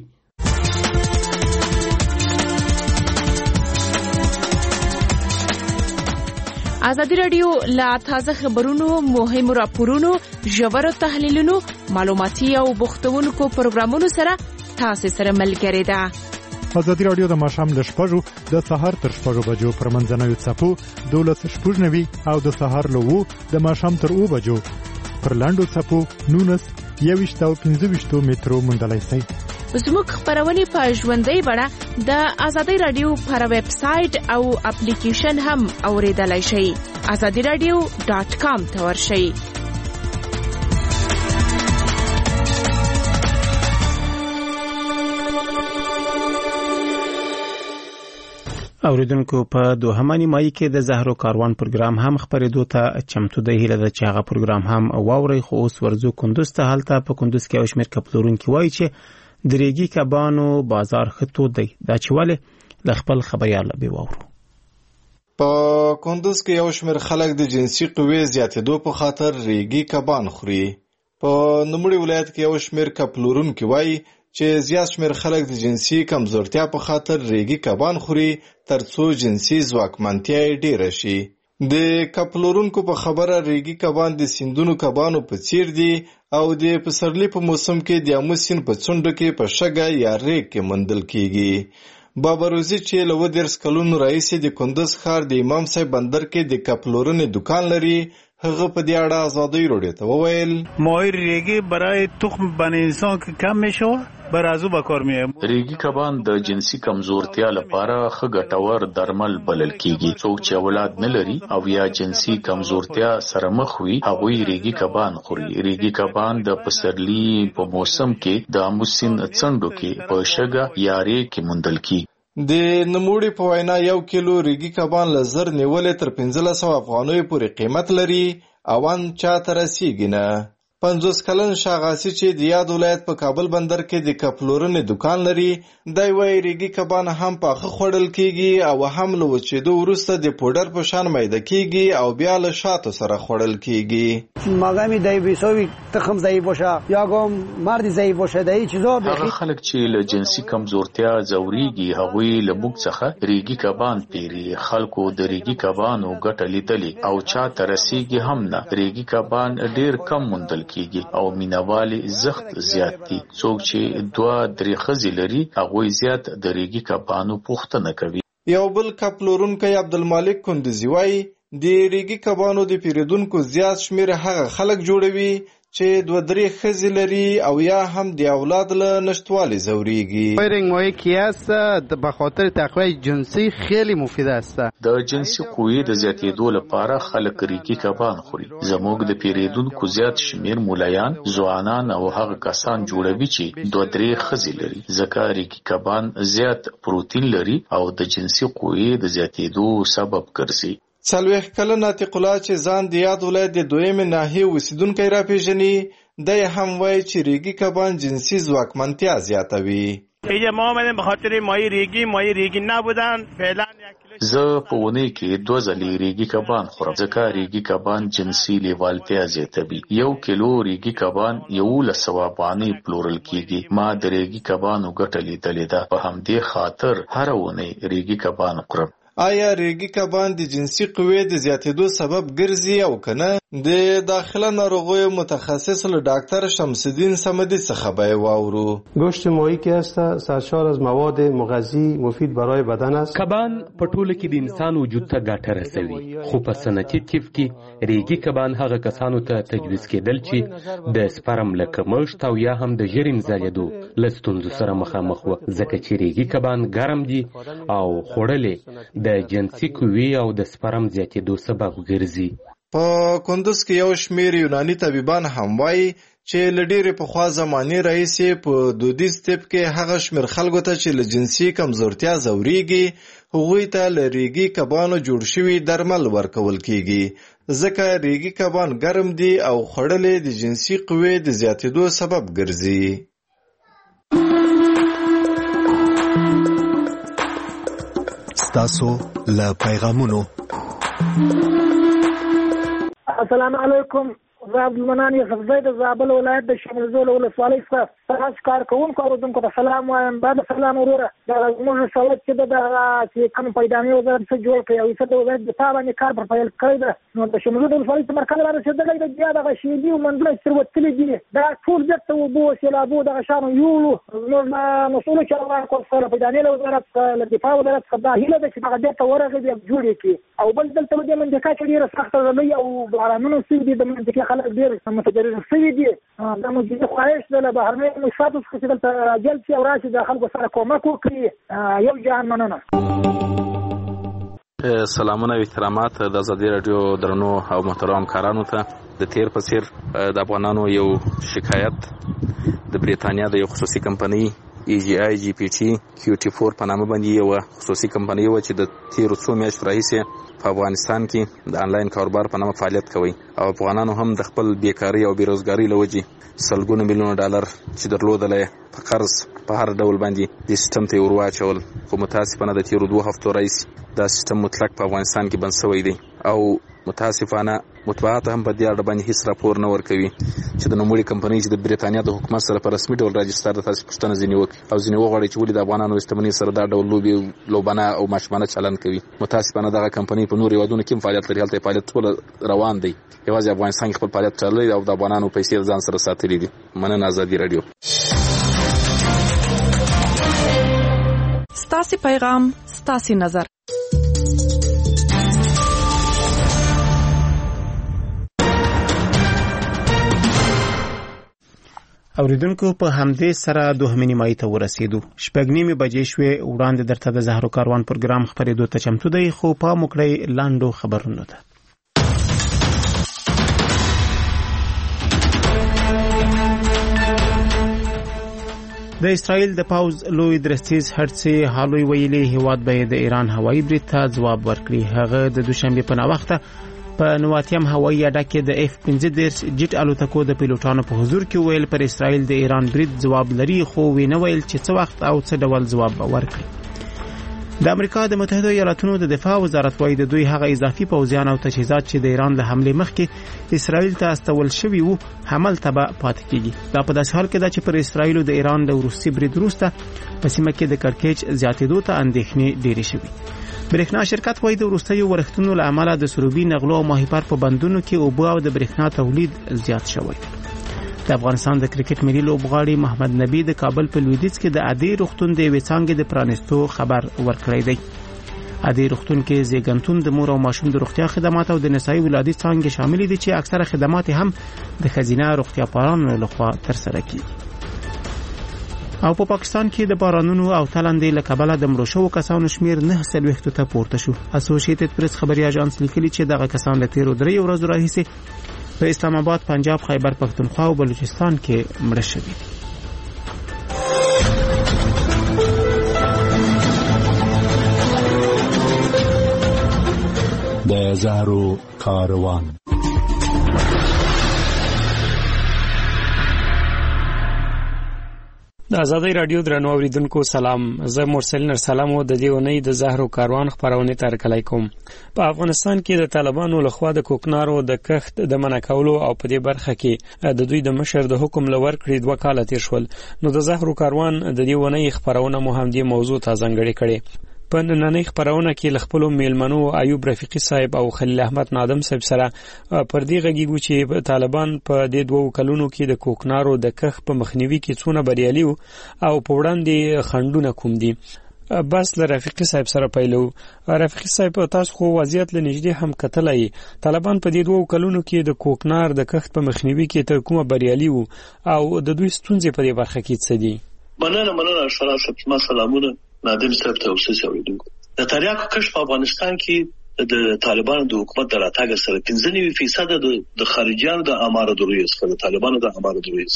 ازادي راډیو لا تازه خبرونو، مهمو راپورونو، ژورو تحلیلونو، معلوماتي او بوختونکو پروګرامونو سره تاسو سره ملګری ده. ازادي راډیو د ماښام له 6 د سهار تر 6 بجو پر منځنوي څپو 12:90 او د سهار له 2 د ماښام تر 2 بجو پر لاندو څپو 19 او 25 مترو موندلای شئ. زموږ خبرونه په ژوندۍ بڼه د ازادي راډیو پر ویب سټ او اپلیکیشن هم اوریدلای شئ. azadiradio.com ته ورشئ. اوریدونکو په دوهمه نیمایي کې د زهرو کاروان پروګرام هم خبرېدو ته چمتو دی. هیله ده چې هغه پروګرام هم واورئ. خو اوس ورځو کندوز ته. هلته په کندوز کې یو شمېر کپلورونکي وایي چې د ریګي کبانو بازار ښه تود دی. دا چې ولې له خپل خبریال به واورو. په کندوز کې یو شمېر خلک د جنسي قوې زیاتېدو په خاطر ریګي کبان خوري. په نوموړي ولایت کې یو شمېر کپلورونکي وایي چې زیات شمېر خلک د جنسي کمزورتیا په خاطر ریګي کبان خوري ترڅو جنسي ځواکمنتیا یې ډېره شي. د کپلورونکو په خبره ریګي کبان د سیندونو کبانو په څیر دي او د پسرلي په موسم کې د آمو سیند په څنډو کې په شګه یا ریګ کې موندل کیږي. بابروزي چې له 10 کلونو راهیسې د کندوز ښار د امام صاحب بندر کې د کپلورنې دکان لري، هغه په دې اړه آزادۍ راډیو ته وویل ماهی ریگی برای تخم بن انسان که کم میشه بر ازو به کار میه. ریگی کبان د جنسي کمزورتیا لپاره ښه ګټور درمل بلل کیږي. څوک چې اولاد نه لري او یا جنسي کمزورتیا سره مخ وي هغوی ریگی کبان خوري. ریگی کبان د پسرلي په موسم کې د آمو سیند څنډو کې په شګه یا ریګ کې موندل کیږي. د نوموړي په وینا 1 کیلو ریګي کبان له 1000 نیولې تر 1500 افغانیو پورې قیمت لري او ان چاته رسیږي نه. 50 کلن شاغاسي چې د یاد ولایت په کابل بندر کې د کپلورنې دکان لري، دی وایي ریګي کبان هم پاخه خوړل کیږي او هم له وچېدو وروسته د پوډر په شان میده کیږي او بیا له شاتو سره خوړل کیږي. ماگامی دای بیسوی تخم ضعیف باشه یا کوم مرد ضعیف باشه دای چیزا هغه خلک چې له جنسي کمزورتیا ځوريږي هغوی له موږ څخه ریګي کبان پیري. خلکو د ریګي کبانو ګټه لیدلې او چاته رسیږي هم نه. ریګي کبان ډیر کم موندل او مینوالي زخت زیات دي. څوک چې 2-3 ښځې لري هغوی زیات د ریګي کبانو پوښتنه کوي. یو بل کپلورونکی عبدالمالک کندوزي وایي د ریګي کبانو د پیرودونکو زیات شمېر هغه خلک جوړوي چې 2-3 ښځې لري او یا هم د اولاد له نشتوالي ځوريږي. رنگ ماهی که است به خاطر تقویت جنسی خیلی مفید است. د جنسي قوې د زیاتېدو لپاره خلک ریګي کبان خوري. زموږ د پیرودونکو زیات شمېر مولایان، ځوانان او هغه کسان جوړوي چې 2-3 ښځې لري. ځکه ریګي کبان زیات پروتین لري او د جنسي قوې د زیاتېدو سبب ګرځي. 40 کلن عتیق الله چې ځان د یاد ولایت د 2مې ناحیې اوسیدونکی راپېژني، دی هم وایي چې ریګي کبان جنسي ځواکمنتیا زیاتوي. ما آمدیم به خاطر ماهی ریگی نبودن فعلا. زه په اونۍ کې 2 ځلې ریګي کبان خورم ځکه ریګي کبان جنسي لیوالتیا زیاتوي. 1 کیلو ریګي کبان 1100 افغانۍ پلورل کیږي. ما د ریګي کبانو ګټه لیدلې ده، په همدې خاطر هر اونۍ ریګي کبان خورم. آیا ریګي کبان د جنسي قوې د زیاتېدو سبب ګرځي او کنه؟ د داخله ناروغیو متخصص له ډاکټر شمس الدین صمدی څخه به واورو. گوشت ماهی که است سرشار از مواد مغذی مفید برای بدن است. کبان په ټوله کې د انسان وجود ته ګټه رسوي، خو په صنعتي طب کې ریګي کبان هغه کسانو ته تجویز کېدل چې د سپرم له کمښت او یا هم د ژریم ځلېدو له ستونزو سره مخامخ وو، ځکه چې ریګي کبان ګرم دي او خوړلې د جنسي قوې او د سپرم زیاتېدو سبب ګرځي. په کندوز کې یو شمېر یوناني طبيبان هم وایي چې له ډېرې پخوا زمانې راهیسې په دودیز طب کې هغه شمېر خلکو ته چې له جنسي کمزورتیا ځورېږي هغوی ته له ریګي کبانو جوړ شوي درمل ورکول کیږي، ځکه ریګي کبان ګرم دي او خوړل د جنسي قوې د زیاتېدو سبب ګرځي. ستاسو له پیغامونو. السلام علیکم، زه عبدالمنان یوسفزی د زابل ولایت د شمرزول ولسوالۍ څخه تاسو کارکوونکو اورېدونکو ته سلام وایم. بعد سلام وروره، زموږ سوالت چې د چې کوم پیدایي وزارت څخه جوړ کړی او د وزارت دفاع باندې کار پر پیل کړی ده، نو د شمرزول ولسوالۍ ته مرکز رارسېدلی ده، بیا دغه شیدي او منځونه چې تېروتلي دي دا ټول بېرته اوبو سیلابو دغه شیانو یوړو. زموږ مسؤلو چارواکو څخه له پیدایي وزارت څخه له دفاع وزارت څخه دا هیله ده چې دغه بېرته ورغلي بیا جوړ یې کړي. او بل دلته په دې منطقه کې ډېره سخته ږلۍ او بارانونه شوي دي، د منطقې خلک ډېر متضرر شوي دي. دا موجودي خواهش ده له بهرنیو مؤسساتو څخه چې دلته راجل شي او راشي د خلکو سره کومک وکړي. یو جهان مننه. سلامونه او احترامات د ازادي رادیو درنو او محترم همکارانو ته. د تیر په څیر د افغانانو یو شکایت د بریتانیا د یو خصوصي کمپنۍ EGI GPT QT4 په نامه باندې یو خصوصي کمپنۍ و چې د تیرو څو میاشتو راهیسې په افغانستان کې د انلاین کاروبار په نامه فعالیت کوي او افغانانو هم د خپل بیکاری او بیروزګاری لوجې سلګونه میلیونه ډالر چې درلودل په قرض په هر ډول باندې د سیستم ته ورواچول خو متاسفانه د تیرو 2 هفتو راهیسې دا سیستم مطلق په افغانستان کې بند شوی دی او متاسفانه مطبوعات هم په دې اړه باندې هیڅ راپور نه ورکوي چې د نوموړي کمپنۍ چې د بریتانیا د حکومت سره په رسمي ډول راجستر د تاسو پښتنه ځینې وکړي او ځینې وغواړي چې ولې د افغانانو استمنې سره دا ډول لوبانه او ماشومانه چلند کوي. متاسفانه دغه کمپنۍ په نورو هیوادونو کې فعالیت لري، هلته فعالیت ټول روان دی، یوازې افغانستان کې خپل فعالیت چلوي او د افغانانو پیسې ځان سره ساتلي دي. مننه ازادي رادیو. ستاسو پیغام ستاسو نظر. اوریدونکو په همدې سره 2 نیمایي ته ورسېدو. 6:30 بجې شوې. وړاندې درته د زهرو کاروان پروګرام خبرېدو ته چمتو دی، خو په مکړی لاندو خبرونو ته. د اسرائیل د پاوز لوی درستیز هرڅه حالوی ویلي هیواد به د ایران هوایي برید ته ځواب ورکړي. هغه د دوشنبه په وخت په نواتیم هوایي اډه کې د F-15 جټ الوتکو د پیلوټانو په حضور کې ویل پر اسرائیل د ایران برید ځواب لري، خو وینه ویل چې څه وخت او څه ډول ځواب ورکړي. د امریکا د متحده ایالاتونو د دفاع وزارت وايي د دوی هغه اضافي پوځیان او تجهیزات چې د ایران له حمله مخکې اسرائیل ته استول شوي وو حمل تبع پاتې کیږي. دا په داسې حال کې ده چې پر اسرائیل د ایران د روسي برید وروسته په سیمه کې د کړکېچ زیاتېدو ته اندېښنې ډېرې شوې. برېښنا شرکت وايي د وروستیو ورښتونو له امله د سروبي نغلو او ماهیپر په بندونو کې اوبه او د برېښنا تولید زیات شوی. د افغانستان د کرکټ ملي لوبغاړي محمد نبی د کابل په لویدیځ کې د عادي روغتون د وڅانګې د پرانستو خبر ورکړی دی. عادي روغتون کې زیږنتون د مور او ماشوم د روغتیا خدمات او د نسایي ولادي څانګې شامل دي چې اکثره خدمات هم د خزینه روغتیا پالانو لخوا ترسره کیږي. او په پاکستان کې د بارانونو او تلندې له کبله د مړو شوو کسانو شمیر 9 ته پورته شو. اسوسییټډ پریس خبري اژانس لیکلي چې دغه کسان له تیرو 3 ورځو راهیسې په اسلام آباد، پنجاب، خیبر پختونخوا او بلوچستان کې مړه شوي. د زهرو کاروان. د ازادي رادیو درنو اوریدونکو سلام، زه مرسل نرسلام او د دې ونې د زهرو کاروان خبرونه ترکلای کوم. په افغانستان کې د طالبانو لخوا د کوکنارو د کښت د منع کولو او په دې برخه کې د دوی د مشر د حکم لور کړی 2 کال تیر شول. نو د زهرو کاروان د دې ونې خبرونه مو هم دې موضوع ته ځانګړې کړي. په نننۍ خبرونه کې خپل میلمنو ایوب رفیقی صاحب او خلیل احمد نادم صاحب سره پر دې غږیږو چې طالبان په دې 2 کلونو کې د کوکنارو د کښت په مخنیوي کې څونه بریالي او په وړاندې خنډونه کوم دي. بس له رفیقی صاحب سره پیلو. رفیقی صاحب تاسو خو وضعیت لنږدې هم کتلای، طالبان په دې 2 کلونو کې د کوکنار د کښت په مخنیوي کې تر کومه بریالي او د دوی ستونزې په دې برخه کې څه دي؟ مننه سلامونه نادم صاحب ته اوسه اوریدونکو. د تریاکو کښت په افغانستان کې د طالبانو د حکومت د راتګ سره 95% د خارجيانو د اماره دروي څخه د طالبانو د اماره دروي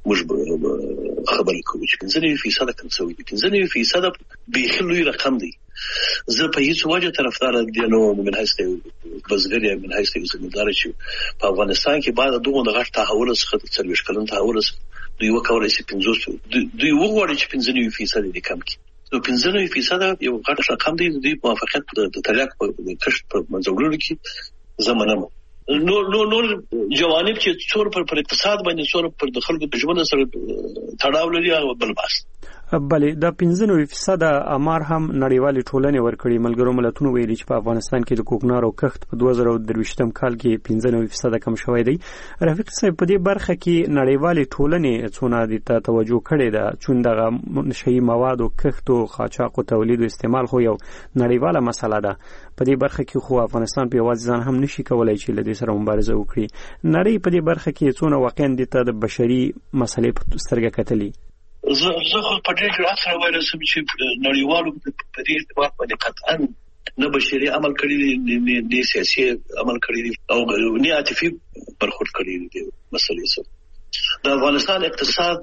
موږ خبرې کوو چې 95% کوم څه وي. 95% به لوی رقم دی. زه په هیڅ وجه طرفدار دي نو من هسته بزګر یا من هسته زمیندار چې په افغانستان کې بعد دغه غټ تحول څخه 40 کلن تحول دوی وکولای شي 50 دوی وګوري چې 95% دي کم کی. نو 95% یو غټ رقم دی. دوی موافقت د تریاک په کښت په منځوړلو کې زمانه نو جوانب چې څور پر اقتصاد باندې څور پر د خلکو د ژوند سره تړاو لري او بل بحث. بلې د 95% امار هم نړیوالې ټولنې ورکړي. ملګرو ملتونو ویلي چې په افغانستان کې د کوکنارو کښت په 2023 کال کې 95% کم شوی دی. رفیق صاحب په دې برخه کې نړیوالې ټولنې څونه د توجه کړې ده چې دغه نشئی مواد او کښت او قاچاق او تولید او استعمال خو یو نړیواله مسله ده. په دې برخه کې خو افغانستان په یوازې ځان هم نشي کولای چې له دې سره مبارزه وکړي. نړۍ په دې برخه کې څونه واقعا د بشري مسلې په سترګه کتلي. زه خو په دې جرأت سره وایم چې نړیوالو په دې اتفاق باندې قطعا نه بشري عمل کړی دي، نه سیاسي عمل کړی دي او نه عاطفي برخورد کړی دي. مسلې سره د افغانستان اقتصاد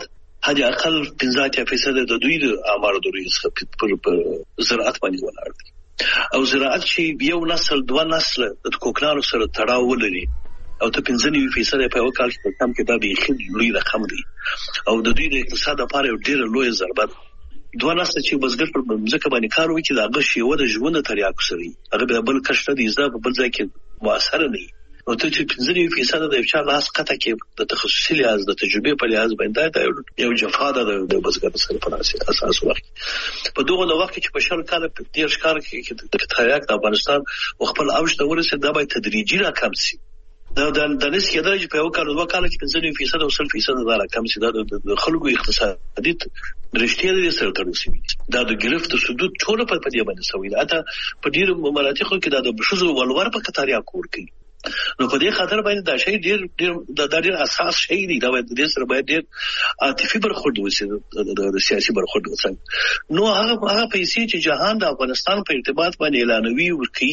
حد اقل 15% د دوی د اعمارو د روی څخه پر زراعت باندې ولاړ دي او زراعت چې یو نسل دوه نسل د کوکنارو سره تړاو ولري او ته 15% په یو کال کې کم کې دا به لوی رقم دی او د دوی د اقتصاد لپاره یو ډیر لوی ضربه دوه نسل چې بزګر پر ځمکه باندې کار وکړي دا غشي و د ژوند تریاکو سره هغه بل کشته دي زده په بل ځای کې مؤثر نه او ته چې 15% د افشار لاس قطع کې د تخصصي لحاظ د تجربه په لحاظ باندې دا یو جفا ده د بزګر سره په اساس وخت په دغه وخت کې په شل کال په دیر ښکار کې د تریاک د افغانستان خپل اوج ته ورسېد دا به تدریجي راکم شي دا د نس کېدای چې په یو کال دوه کال کې 15% او 10% دا راکم شي دا د خلکو اقتصادي رښتیا دي سره تړل دا د گرفت سدود ټول په دې باندې سوي دا په ډیر مناطقو کې دا د بشوز ولور په کتاریا کور کوي نو په دې خاطر باندې دا شی ډیر اساس شی دی دا د دې سره باید ډیر عاطفي برخورد وشي د سیاسي برخورد وشي نو هغه پیسې چې جهان د افغانستان په ارتباط باندې اعلانوي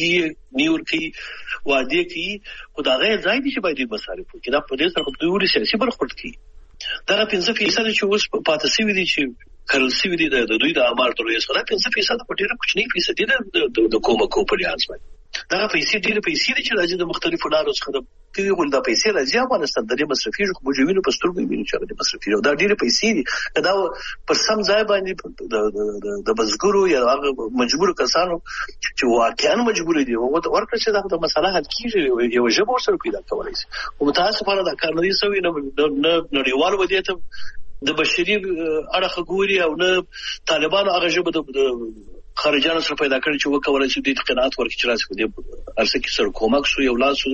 ورکی وعده کوي خدای ځای دي چې باید مصارف وکړي دا په دې سره په ډیر سیاسي برخورد کوي دا 15% چې اوس پاتې شوی دي چې کرنسي وي د دوی د اعمار تر یو سره 15% په ډیره کوچنی فیصد دي د کومه په لحاظ باندې دا پیسې ډېر پیسې دي چې راځي د مختلفو لارو څخه د پیغول د پیسې راځي افغانستان د مصرفي خبرجوینو په سترګو ویني چې د مصرفي دا ډېر پیسې دي دا پر سم ځای باندې د بزګرو یا هغه مجبور کسانو چې واقعا مجبور دي او ورکړي چې دا مسله حل کیږي یو ژبه سره پیدا کولای شي او متاسفانه دا کار نه دي سوي نه نړیوال ودیته د بشري اړخ ګوري او نه طالبانو هغه ژبه د خارجانو سره پیدا کړی چې وکولای شي د قناعت ورکړي چې راځي په دې ارسه کې سره کومک شو یو لاس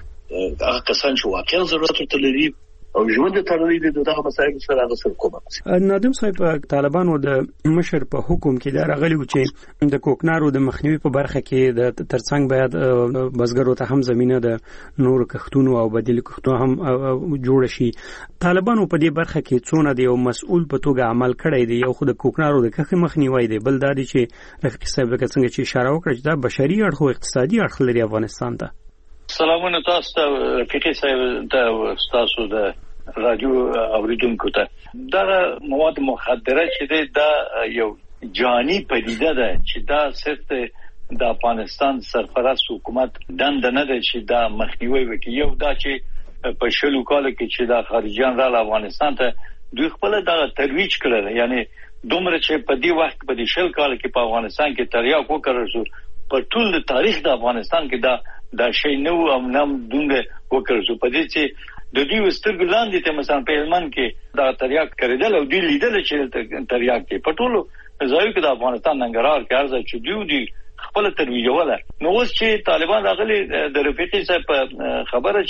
هغه کسان چې واقعا ضرورت لري او ژوند ته تړلې دي دغه مسایل سره هغه سره کومک نادم صاحب طالبانو د مشر په حکم کې دا راغلی و چې د کوکنارو د مخنیوي په برخه کې د ترڅنګ باید بزګرو ته هم زمينه د نور کښتونو او بدیل کښتونو هم جوړ شي طالبانو په دې برخه کې څونه دی او مسؤل په توګه عمل کړی دی یو خو د کوکنارو د کښ مخنیوي دی بل دا دی چې رفیق صاحب څنګه چې اشاره وکړه چې دا بشري اړخ او اقتصادي اړخ لري افغانستان ته سلامونه تاسو ته رفیق صاحب ته تاسو د رادیو اوریدونکو ته دا مواد مخدره چې دا یو جانی پدیده ده چې دا صرف د افغانستان سرپرست حکومت دند نه ده چې دا مخنیوي وکړي یو دا چې په شلو کال کې چې دا خارجيان را افغانستان ته دوی خپل دا ترویج کړل یعنی دومره چې په دې وخت په دې شل کال کې په افغانستان کې تریاک وکړل شو په ټول تاریخ د افغانستان کې دا شی نو او نام دونګه وکړل شو په دې چې د دې وسترګ لاندې ته مثلا په هلمند کې دا تریاک کړل او دوی لیدل چې تریاک کې په ټولو ځایو کې د افغانستان ننګرهار کې ارزه چې دوی خپل ترویجوله نو اوس چې طالبان راغلي د رفیقي صاحب خبره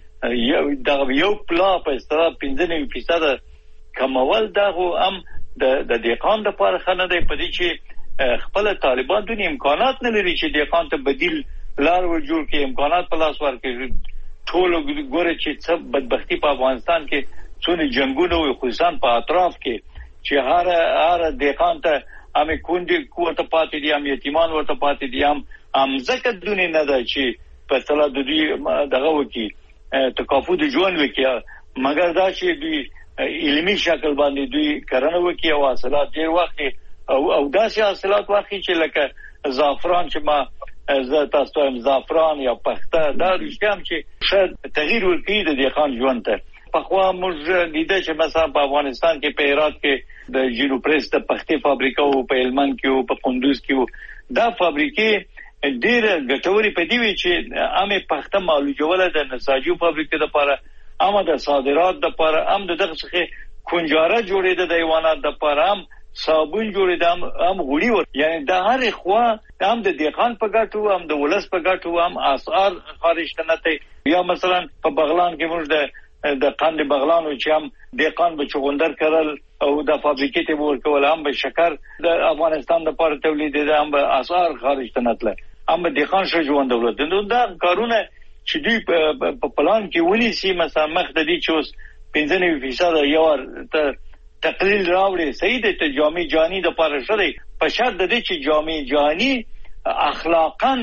چې یو پلا په استرا 15% کمول دا هم د دهقان لپاره خنه دی په دې چې خپل طالبان د امکانات نه لري چې دهقان ته بدیل لار ورجوړ کې امکانات په لاس ورکړي ټول ګوره چې څه بدبختی په افغانستان کې څونه جنگونه او خصوصا په اطراف کې چې هر دهقان ته امې کونډې کوته پاتې دي هم یتیمان ورته پاتې دي هم ځکه دونه نه ده چې په تلا د دې دغه وکی تکافو د ژوند وکی مګر دا چې دوی علمي شکل باندې دوی کرنه وکی او حاصلات ډیر وخت او داسې حاصلات واخی چې لکه زعفران چې ما تاسو هم زعفران یا پخته دا رښتیا چې شاید تغییر ورکړي د دهقان ژوند ته په خوا موږ لیدل چې مثلا په افغانستان کې په هرات کې د جینو پریس د پختې فابریکه او په هلمند کې او په کندوز کې دا فابریکې ډېر ګټوري پدې وي چې امه پخته معلوموله د نساجو فابریکې لپاره امه د صادرات لپاره هم دغه څخه کنجاره جوړېده د حیوانات لپاره هم صابون جوړېده هم غوړي ور یعنی د هر خوا هم د دهقان په ګټو هم د ولس په ګټو هم اسعار خارج کنه یا مثلا په بغلان کې موږ د قند بغلان او چې هم دهقان به چغندر کړل او د فابریکې ته ورکول هم به شکر د افغانستان لپاره تولید دي هم به اسعار خارج کنه هم دهقان شو ژوند دولت دا کارونه چې دوی په پلان کې ونی سي مثلا مخ د دې چوس 15% یو تقلیل راوړي صحیح د جامع جانی د پاره شری په شرط د دې چې جامع جانی اخلاقاً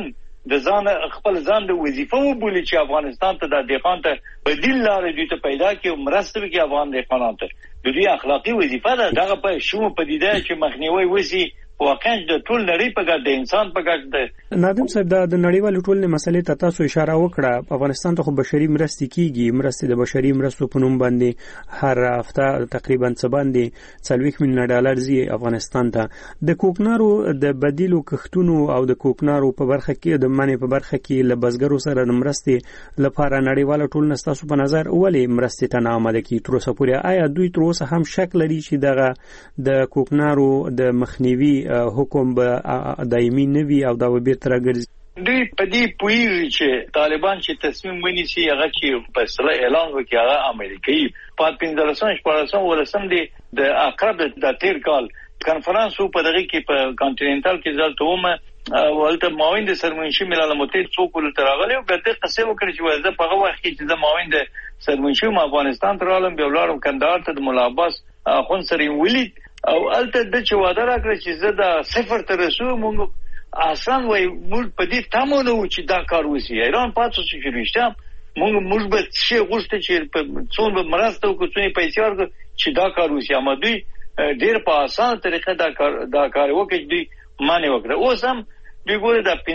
د ځان خپل ځان د وظیفه وبولي چې افغانستان ته د دهقان ته بدیل لارې دوی ته پیدا کړي مرسته وکړي افغان دهقانانو ته د دوی اخلاقي وظیفه ده دغه په شومه پدیده چې مخنیوي وسی واقعا د ټول نړۍ په ګټه د انسان په ګټه ده. نادم صاحب د نړیوال ټولنې مسلې ته تاسو اشاره وکړه افغانستان ته خو بشري مرستې کیږي مرستې د بشري مرستو په نوم باندې هر هفته تقریبا څه باندې 40 میلیون ډالر زی افغانستان ته د کوکنارو د بدیلو کښتونو او د کوکنارو په برخه کې د منې په برخه کې له بزګرو سره مرستې لپاره نړیوال ټولنه تاسو په نظر ولې مرستې ته نه آماده کی تر اوسه پورې آیا دوی تر اوسه هم شک لري چې دغه د کوکنارو د مخنیوي حکم به دایمي نه وي او دا به بیرته راګرځي دوی په دې پوهیږي چې طالبان چې تصمیم ونیسي هغه چې فیصله اعلان وکړي هغه امریکایي په 15 ولسم دی د اقرب د تیر کال کانفرنس په دغه کې په کانټیننټال کې ځلته ولته معاون د سرمنشي ملل متحد څوک ولته راغلی او ګټه قصه وکړي چې ولته په هغه وخت کې د معاون د سرمنشي افغانستان ته رالم بیا ولاړم کندهار ته د مولا عباس خون سره ولید او الته د چې وعده راکړه چې زه د صفر ته رسو مونږ آسان وای موږ په دې تمونه و چې دا کار وسی ایران پاتې شو چې رښتیا موږ به څه غوښته چې په څون به مرسته وکړو څونه پیسې ورکړو چې دا کار وسی اما دوی ډیر په اسانه طریقه دا کار وکړي دوی معنی وکړه اوس هم دوی ګوره د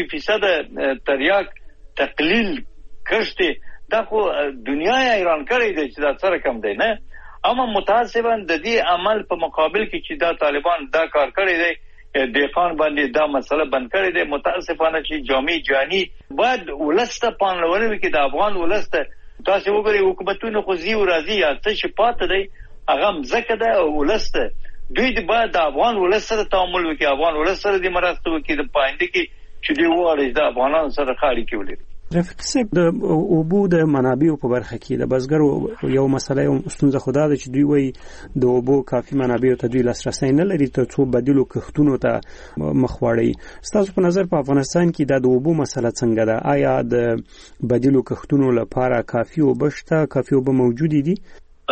15% تریاک تقلیل کړشته دا خو دنیا ایران کړی دی چې دا سره کم دی نه اما متاسفانه د دې عمل په مقابل کې چې دا طالبان دا کار کړی دی دهقان باندې دا مسله بند کړی دی متاسفانه چې جامع جانی بعد ولسته پانلونه کې د افغان ولسته تاسو وګورئ حکومتونه خو زی او راضی یا څه شپات دی هغه مزکه ده ولسته دوی د بعد د افغان ولسته تعامل وکړي افغان ولسته د مرسته وکړي د پاینده کې چې دی واره د افغانانو سره خاړي کوي. رفیق صاحب د اوبو د منابعو په برخه کې د بزګرو یو مسله یو ستونزه خدا ده چې دوی وایي د اوبو کافي منابعو ته دوی لاسرسی نه لري تر څو بدیلو کښتونو ته مخ واړوي. ستاسو په نظر په افغانستان کې د اوبو مسله څنګه ده آیا د بدیلو کښتونو لپاره کافي اوبه شته کافي اوبه موجود دي؟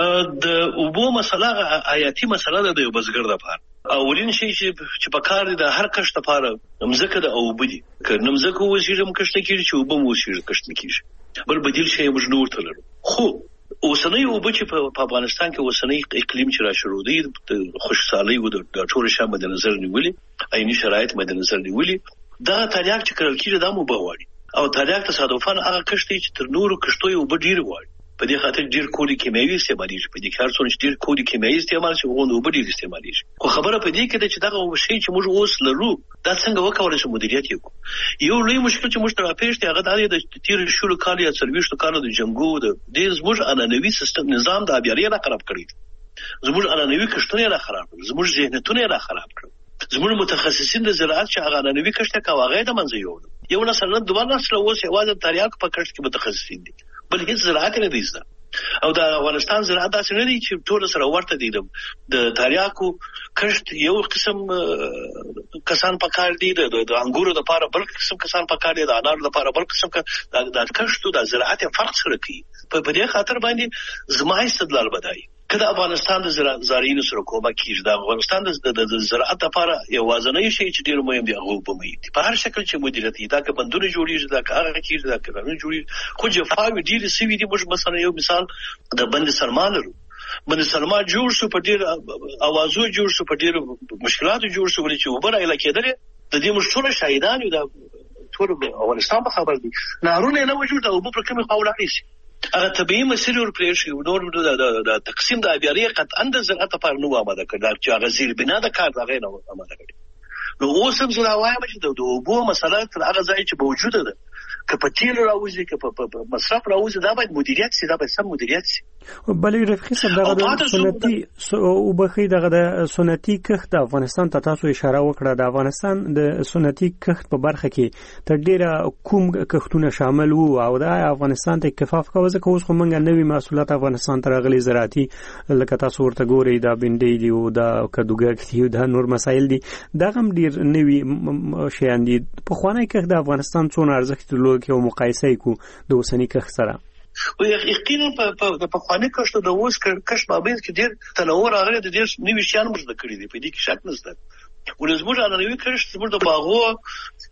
د اوبو مسله حیاتي مسله ده د بزګر لپاره اولین شي چې په کار دي د هر کښت لپاره مزکه د اوبه دي که مزکه وسیږم کښت کیږي چې اوبه وسیږي کښت کیږي بل بدیل شي موږ نور تلرو خو اوسنۍ اوبه چې په افغانستان کې اوسنۍ اقلیم چې را شروع دي د خوشحالي او د ټول شامل مد نظر نیولي عیني شرایط مد نظر نیولي دا تریاک چې کړل کیږي د مو بغواړي او تریاک تصادفاً هغه کښت چې تر نورو کښتو اوبه ډیر وایي په دې خاطر ډیر کوډي کیمیاوي استعمالي په دې کار څون ډیر کوډي کیمیاوي استعمال شي غوډ وبډي استعمالي خو خبره په دې کې چې دغه شی چې موږ اوس لرو دا څنګه وکولای شو مدیریت یو لوی مشکل چې موږ تر پیښ دی هغه د تیر شلو کال یا 30 کال د جنگو د دې زموږ انانوي سیستم نظام د ابياري را خراب کړی زموږ انانوي کښتونه را خراب کړ زموږ ذهنیتونه را خراب کړ زموږ متخصصین د زراعت چې هغه انانوي کښت کاوه د منځ یو نسل نه دوه نسل اوس یوازې تریاک په کښت کې متخصصین دي بل هیڅ زراعت نه دي او د افغانستان زراعت داسې نه دي چې ټول سره ورته دي د تریاکو کښت یو قسم کسان پکار دي د انګورو لپاره بل قسم کسان پکار دي د انارو لپاره بل قسم د کښت د زراعت فرق سره کوي په دې خاطر باندې زما استدلال بدای کله افغانستان د زراعتینو سره کومه کیږي د افغانستان د زراعت لپاره یو وازنۍ شي چې ډیر مهم دی هغه په مې په هر شکل چې مدیریت دا که بندونه جوړیږي دا که هغه کیږي دا که نه جوړیږي خو جفاوی ډیر سوي دي موږ مثلا یو مثال د بند سلمان لرو بند سلمان جوړ شو په ډیر اوازو جوړ شو په ډیر مشکلاتو جوړ شو ولې چې وبره علاقې درې د دې مشهور شاهدان دا ټول افغانستان په خبر دي نارونه نه وجود او په کومه قوله شي هغه طبيعي مسیر ور پرې شي نور د تقسیم د ابياري قطعا د زراعت لپاره نو آماده کړل چې هغه زیر بنا د کار دغه نه آماده کړي نو اوس هم زه وایم چې د اوبو مسله تر هغه ځای چې موجوده ده که په تیل راوځي که په مصرف راوځي دا باید مدیریت شي دا باید سم مدیریت شي بلې رفیق صاحب دغه سنتي او بخي دغه د سنتي کښت د افغانستان ته تاسو اشاره وکړه د افغانستان د سنتي کښت په برخه کې تر ډیره کوم کښتونه شامل وو او د افغانستان ته کفاف کوي ځکه اوس خو موږ نوې محصولات افغانستان ته راغلي زراعتي لکه تاسو ورته ګورئ دا بنډۍ دی او دا کدوګر دی دا نور مسایل دي دا هم ډیر نوې شیان دي په خوانه کښت د افغانستان څونه ارزښت درلود کې او مقایسه کو د اوسنی کښت سره او یقینا په پخوانی کښت د اوس کښت مابین کې ډیر تنوع راغلی د ډیر نوي شیان موږ کړی دي په دې کې شک نشته ولې زموږ انانوي کښت زموږ د باغو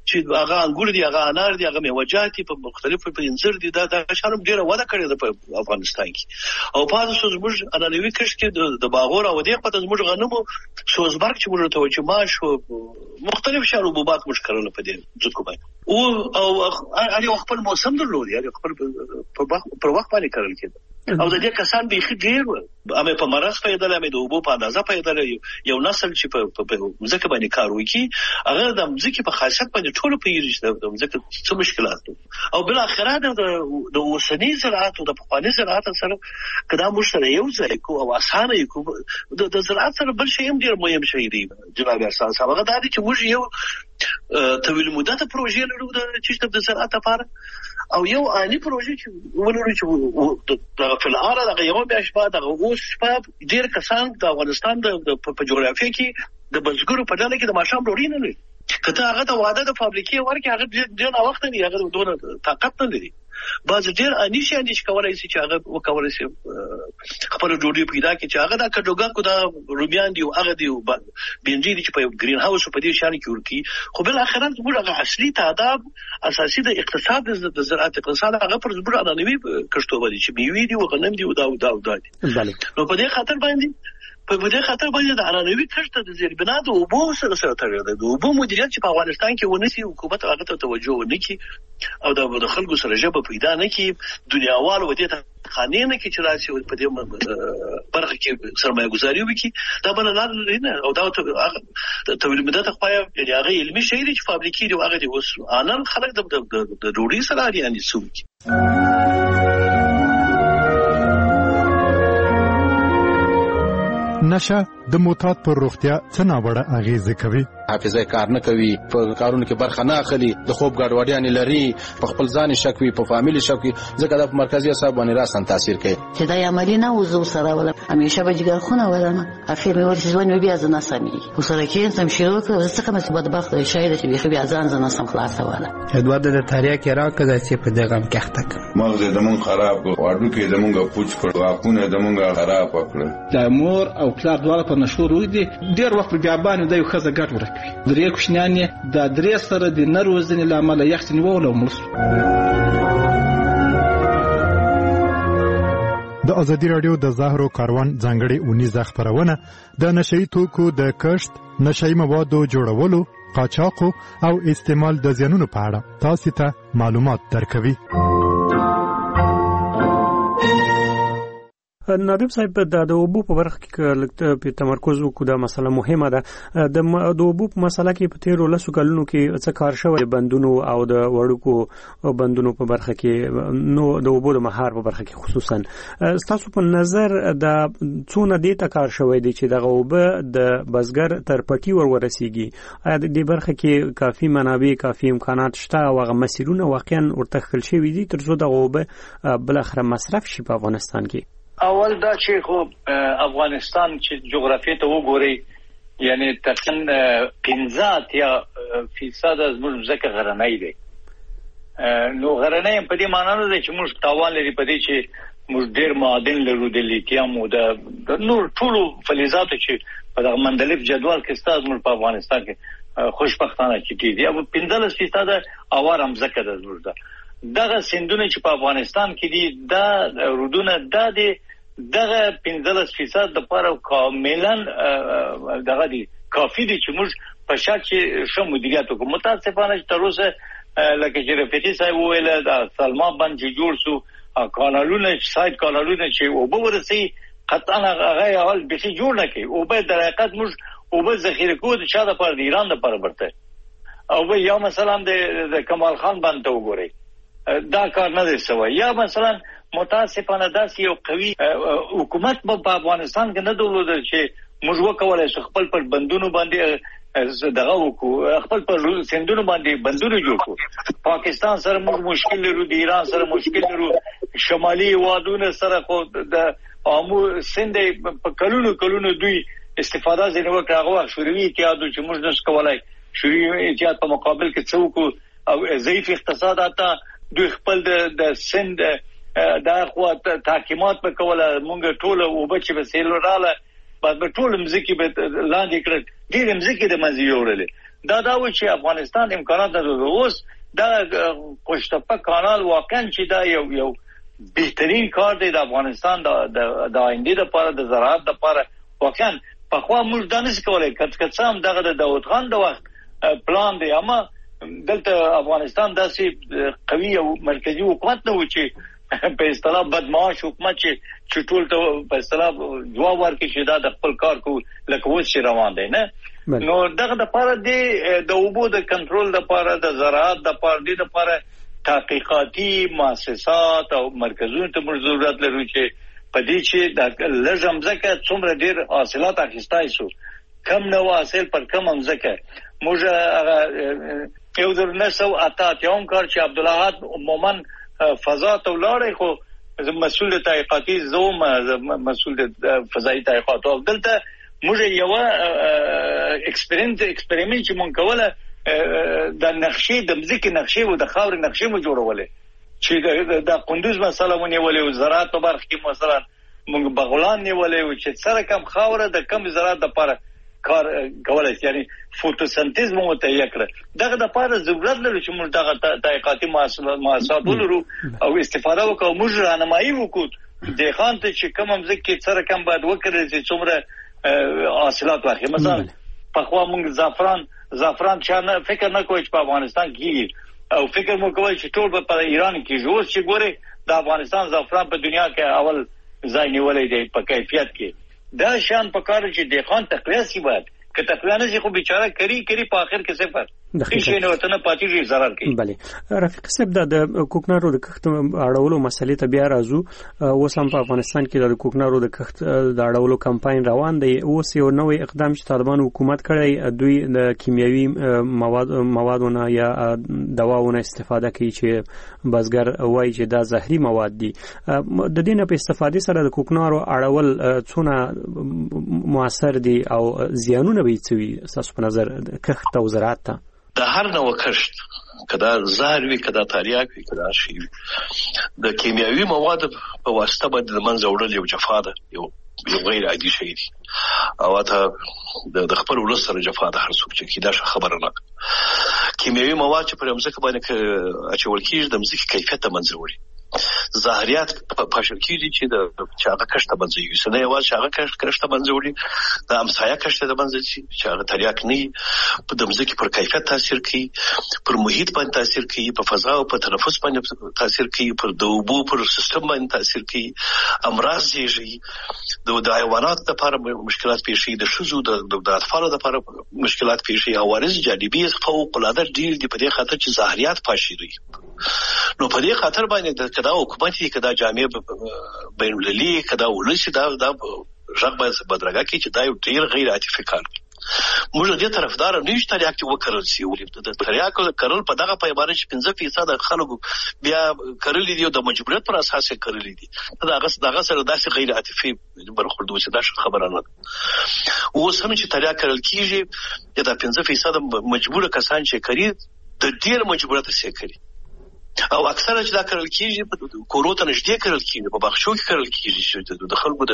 چې هغه انګور دي هغه انار دي هغه میوه‌جات په مختلفو په انځر دي دا شانم ډیره وده کړې ده په افغانستان کې او پاتې سو زموږ انانوي کښت کې د باغور او دې په زموږ غنمو سوزبرګ چې موږ ته چې ماش مختلف شربوبات موږ کړل په دې ځکه باندې او هغه خپل موسم درلود هغه خپل په وخت باندې کړل کېده او د دې کسان به ډیر امه په مرز پیدا لامه د وبو په اندازه پیدا یو نسل چې په ځکه باندې کار وکي هغه د ځکه په خاصیت باندې ټول په یریشته د ځکه څه مشکلات او بل اخره د اوسنی زراعت او د پخوانی زراعت سره کدا موږ سره یو ځای کو او اسانه کو د زراعت سره بل شی هم ډیر مهم شي دی جناب اساس هغه دا چې موږ یو طویل مدته پروژې لرو د زراعت لپاره او یو عالی پروژه چې ولرو چې د فلحال د یو بیا شپه د اوس شپه ډیر کسان د افغانستان د په جغرافیه کې د بزګرو په ډله کې د ماشام ډوډۍ نه لري کته هغه د واده د فابریکې ورکه هغه ډیر وخت نه هغه دونه طاقت نه لري باز ډیر انیشي چې کولای شي چې هغه وکولای شي خپل ډوډۍ پیدا کړي چې هغه د کډوګا کو د رومیان دی او هغه دی بنجي دي چې په گرین هاوس په دې شان کې ورکی خو بل اخر موږ هغه اصلي تعداد اساسي د اقتصاد د زراعت اقتصاد هغه پر زبر انانوي کښتو باندې چې میوه دي او غنم دي او دا دي نو په دې خاطر باندې د انانوي کښت د زیربنا د اوبو سره تړاو لري د اوبو مدیریت چې په افغانستان کې ونسي حکومت هغه ته توجه ونکړي او د خلکو سره جبه پیدا نه کړي دنیاوال ودی ته خانې نه کې چې راشي په دې برخه کې سرمایه گذاري وکړي دا بل لار نه او دا تولیل مدته خو یعنی هغه علمي شی دی چې فابریکې دی هغه دی اوس انن خلک د ډوډۍ سره یعنی سوق نشه د معتاد پر روغتیا څه ناوړه اغیزه کوي حافظه کار نه کوي په کارونو کې برخه نه اخلي د خوب ګډوډیان لري په خپل ځان شک وي په فامیلی شک وي ځکه د مرکزی اعصاب باندې راسن تاثیر کوي چې دا عملی نه وزو سره ولا همیشه به جګر خونه ولنه اخر مې ورته ځوان بیا ځنه سمي وسره کې سم شروع کړ څه کومه څه بدبخت شاید چې بیا ځان ځنه سم خلاص ولا ادوار د تاریخ کې راکړه چې په دغه کښتک مغز د مون خراب واړو کې د مونږه پوچ کړ واکونه د مونږه خراب کړ د مور او پلار دواړه په نشور وې دي ډیر وخت بیا باندې د یو خزه ګټ ورکوي درې کوښنانې د درې سره د نروزنې لامل یختنی وولو ملس د ازادي رادیو د زهرو کاروان ځانګړي اونیزه خبرونه د نشئی توکو د کښت نشئی موادو جوړولو قاچاق او استعمال د زیانونو په اړه تاسو ته معلومات درکوي نادم صاحب د اوبو په برخه کې په تمرکز وکړو دا مسله مهمه ده د اوبو په مسله کې په تیرو لسو کلونو کې څه کار شوی بندونو او د وړوکو بندونو په برخه کې نو د اوبو د مهار په برخه کې خصوصا تاسو په نظر د څونه دې ته کار شوی دی چې د اوبو د بزګر تر پټي ورسیږي د دې برخه کې کافي منابع کافي امکانات شته او هغه مسیرونه واقعا ورته خل شوی دي ترڅو د اوبو بل اخر مصرف شي په افغانستان کې اول دا چې خو افغانستان چې جغرافیه ته وګوري یعنی تقریبا 15 یا فیصد از موږ ځکه غرنۍ دي نو غرنۍ په دې معنی نه ده چې موږ تاوان لري په دې چې موږ ډېر معادن لرو د لیتیم او د نور ټولو فلزاتو چې په دغه مندلف جدول کې ستاسو موږ په افغانستان کې خوشبختانه چې دي او 15% اوار هم ځکه ده زموږ ده دغه سندونه چې په افغانستان کې دي دا رودونه د دغه 15% د لپاره کاملا دغه دي کافي دي چې موږ په شک چې شو مدیریت وکړو متاسفانه چې تر اوسه لکه چې رفیقي صاحب ویل د سلما باندې جوړ سو کانالونه سایت کانالونه چې او به ورسي قطعا هغه اول به جوړ نه کوي او به در حقیقت موږ او به ذخیره کوو د چا د پر ایران د پر برته او به یا مثلا د کمال خان باندې وګورئ دا کار نه دی سوی یا مثلا متاسفانه داسې یو قوي حکومت په افغانستان کې نه درلود چې موږ وکولای شو خپل پر بندونو باندې دغه وکړو خپل پر سندونو باندې بندونه جوړ کړو پاکستان سره موږ مشکل لرو د ایران سره مشکل لرو شمالي وادونه سره خو د عامو سند په کلونو دوی استفاده زنه وکړه هغه شوروي اتحاد چې موږ نس کولای شوروي اتحاد په مقابل کې څوک او ضعیف اقتصادات دوی خپل د سند دا خو تحکیمات په کوله مونږ ټوله او بچي به سیل رااله بعد به ټول مزکی به لاندې کړ ډیر مزکی د مزي وړلې دا و چې افغانستان امکانات لري. اوس دا قشتپه کانال واقعا چې دا یو بهترین کار دی د افغانستان د آینده لپاره، د زراعت لپاره. واقعا په خوا موږ دا نشو کولای کڅ هم دغه د داود خان د وخت پلان دی، اما دلته افغانستان داسې قوي او مرکزی حکومت نه و چې په اصطلاح بدمعاش حکومت چې ټول ته په اصطلاح جواب ورکړي چې دا د خپل کار کو لکه اوس چې روان دی نه. نو دغه د لپاره د اوبو د کنټرول لپاره، د زراعت لپاره، د لپاره تحقیقاتي مؤسسات او مرکزونو ته موږ ضرورت لرو چې په دې چې د لږ ځکه څومره ډیر حاصلات اخیستای شو، کم نو حاصل پر کم ځکه موږ هغه یو در نسو اتاتیوم کار چې عبدالحد مومن فضا ته ولاړی، خو مسئول تحقیقاتي زوم مسئول فضایي تحقیقات او دلته موږ یو ایکسپریمنت چې مونږ کوله د نقشې د مځکې نقشې او د خاورې نقشې مو جوړولې چې د قندوز مسله مونږ نیولې او زراعت په برخه کې مثلا مونږ بغلان نیولې او چې سره کم خاوره د کم زراعت لپاره کار کولای شي، یعنی فوتوسنتیز مو متهیه کړ. دغه د لپاره ضرورت لري چې موږ دغه تحقیقاتي مؤسسات ولرو او استفاده وکړو، موږ راهنمایي وکړو د خان ته چې کوم ځکه سره کم باید وکړي چې څومره حاصلات واخلي. مثلا په خوا موږ زعفران چا فکر نه کوي چې په افغانستان کې او فکر مو کوي چې ټول په ایران کې جوړ شي. ګوره د افغانستان زعفران په دنیا کې اول ځای نیولې دی په کیفیت کې. دا شان په کار چې د خان تقریه سی باید که تقریه نه شي خو بیچاره کری په اخر کې صفر هیڅ نه ورته نه پاتې ضرر کوي. بله رفیق صاحب د کوکنارو د کښت اړولو مسلې ته بیا راځو. اوس هم په افغانستان کې د کوکنارو د کښت د اړولو کمپاین روان دی. اوس یو نوې اقدام چې طالبان حکومت کړی، دوی د کیمیاوي موادونه یا دواونه استفاده کوي چې بزګر وایي چې دا زهري مواد دي. د دې نه په استفادې سره د کوکنارو اړول څونه موثر دي او زیانونه به څه وي تاسو په نظر کښت او زراعت ته؟ د هر نوع کښت کدا زهر وي کدا تریاک وي کدا شي د کیمیاوي مواد په واسطه باندې د منځ وړل یو جفا ده، یو غیر عادي شی دی او ته د خپل ولس سره جفا ده. هر څوک چې دا خبره نه کیمیاوي مواد چې پر مځکه باندې اچول کیږي د مځکې کیفیت ته منځ وړي. زهريات پاشل کیږي چې د هغه کښت ته منځ وي، سنه یوازې هغه کښت ته منځ وړي، د امسایه کښت ته منځ وي چې هغه تریاک نه په د مځکې پر کیفیت تاثیر کوي، پر محیط باندې تاثیر کوي، په فضا او په تنفس باندې تاثیر کوي، پر د اوبو پر سیستم باندې تاثیر کوي، امراض زیږي، د حیوانات لپاره مشکلات پیښي، د شذو د اطفالو لپاره مشکلات پیښي. عوارض جانبي فوق العاده ډیر دي په دې خاطر چې زهريات پاشي. نو په دې خاطر باندې کدا حکومت کدا جامع بین المللي کدا ولسی دا ژغ باید بدرګه کی چې دا یو ډیر غیر عاطفي کار دی. موږ دې طرفدار نه یو تریاک ته وکړل سی ولې د تریاک کړل په دغه پیمانه چې 15% خلکو بیا کړل دي او د مجبوریت پر اساس کړل دي. دغه سره داسې غیر عاطفي برخورد وشي دا خبره نه. اوس هم چې تریاک کړل کیږي دا 15% مجبور کسان چې کوي د ډیر مجبوریت سره کوي او اکثره چې دا کړل کیږي په کوروته نږدې کړل کیږي، په بخښو کې کړل کیږي چې د خلکو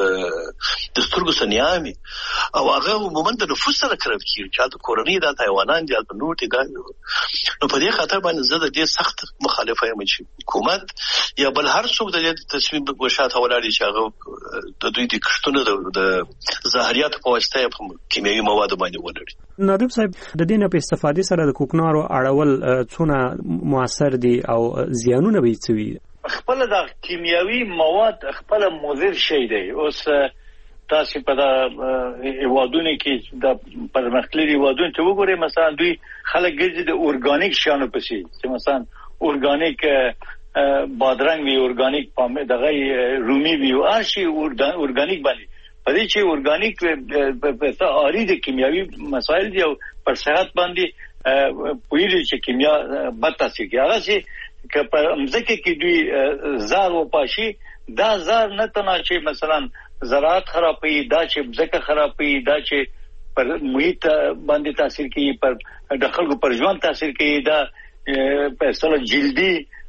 د سترګو سنیامي او هغه عموما د نفوس سره کړل کیږي چې د کورنۍ د حیوانان دي په نور دي. نو په دې خاطر باندې زه د دې سخت مخالفه یم چې حکومت یا بل هر څوک د دې تصمیم په وشات ولاړ چې هغه د دوی د کښتونو د زهريات په واسطه په کیمیاوي مواد باندې ولري. نادب صاحب د دې نه په استفادې سره د کوکنارو اړول څونه موثر دي او زیانونه به څه وي؟ خپل د کیمیاوي مواد خپل مضر شی دی. اوس تاسو په د هیوادونو کې د پرمختللي هیوادونو ته وګورئ، مثلا دوی خلک ګرځي د اورګانیک شیانو پسې، چې مثلا اورګانیک بادرنګ وي، اورګانیک پامه دغه رومي وي او هرشي اورګانیک باندې په دې چې اورګانیک په اړه د کیمیاوي مسایل دی او پر صحت باندې پویل چې کیمیا بد تاثیر کوي. هغه چې که په مځکه کې دوی زار و پاشي، دا زار نه تنها چې مثلا زراعت خرابوي، دا چې مځکه خرابوي، دا چې پر محیط باندې تاثیر کوي، پر د خلکو پر ژوند تاثیر کوي، دا په اصل جلدي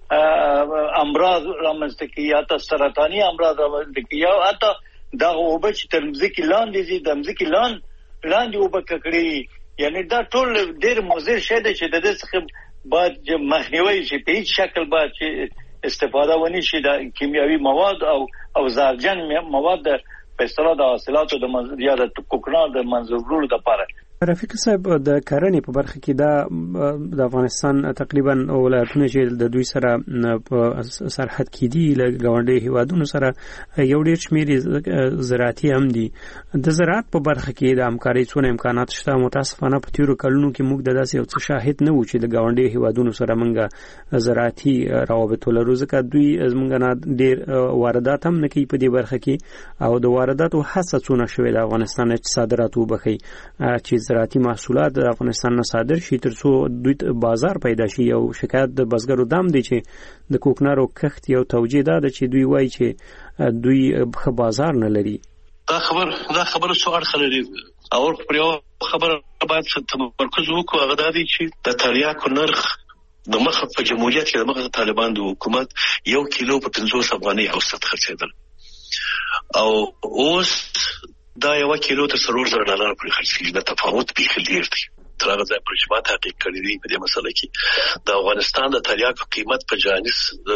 امراض رامنځته کوي، یا تا سرطاني امراض رامنځته کوي، یا حتی دا وبه چې تر مځکې لاندې دي د مځکې لاندې وبه ککړي یعنی دا ټول ډېر مضر شی دی چې د دې څخه باید مخنیوي شي په هیڅ شکل باید چې استفاده ونی شي د کیمیاوي مواد او زهرجن مواد په اصطلاح د حاصلاتو د یا د کوکنار د منظورولو لپاره. رفیق صاحب د کرنې په برخه کې د افغانستان تقریبا ولایتونه چې د دوی سره په سرحد کې دي له ګاونډي هیوادونو سره یو ډېر شمېر زراعتي هم دي. د زراعت په برخه کې د همکارۍ څونه امکانات شته؟ متاسفانه په تیرو کلونو کې موږ د داسې یو څه شاهد نه وو چې د ګاونډي هیوادونو سره موږ زراعتي روابط ولرو، ځکه دوی زموږ نه ډېر واردات هم نه کوي په دې برخه کې او د وارداتو هڅه څونه شوې د افغانستان چې صادرات وبخي چې زراعتي محصولات د افغانستان نه صادر شي ترڅو دوی بازار پیدا شي. یو شکایت د بزګرو دام دی چې د کوکنارو کښت یو توجیه ده چې دوی وایي چې دوی ښه بازار نه لري. دا خبره څو اړخ لري او پر یو خبره باید تمرکز وکړو، هغه دا دی چې د تریاکو نرخ د مخه په جمهوریت کې د مخه طالبان د حکومت 1 کیلو په 500 افغانۍ اوسط خرڅېدل او اوس دا 1 کیلو ته $4000 پر خرڅېږي. د تفاوت بیخي ډېر دی. تر هغه ځای پورې چې ما تحقیق کړی دی په دې مسله کې د افغانستان د تریاکو قیمت په جهاني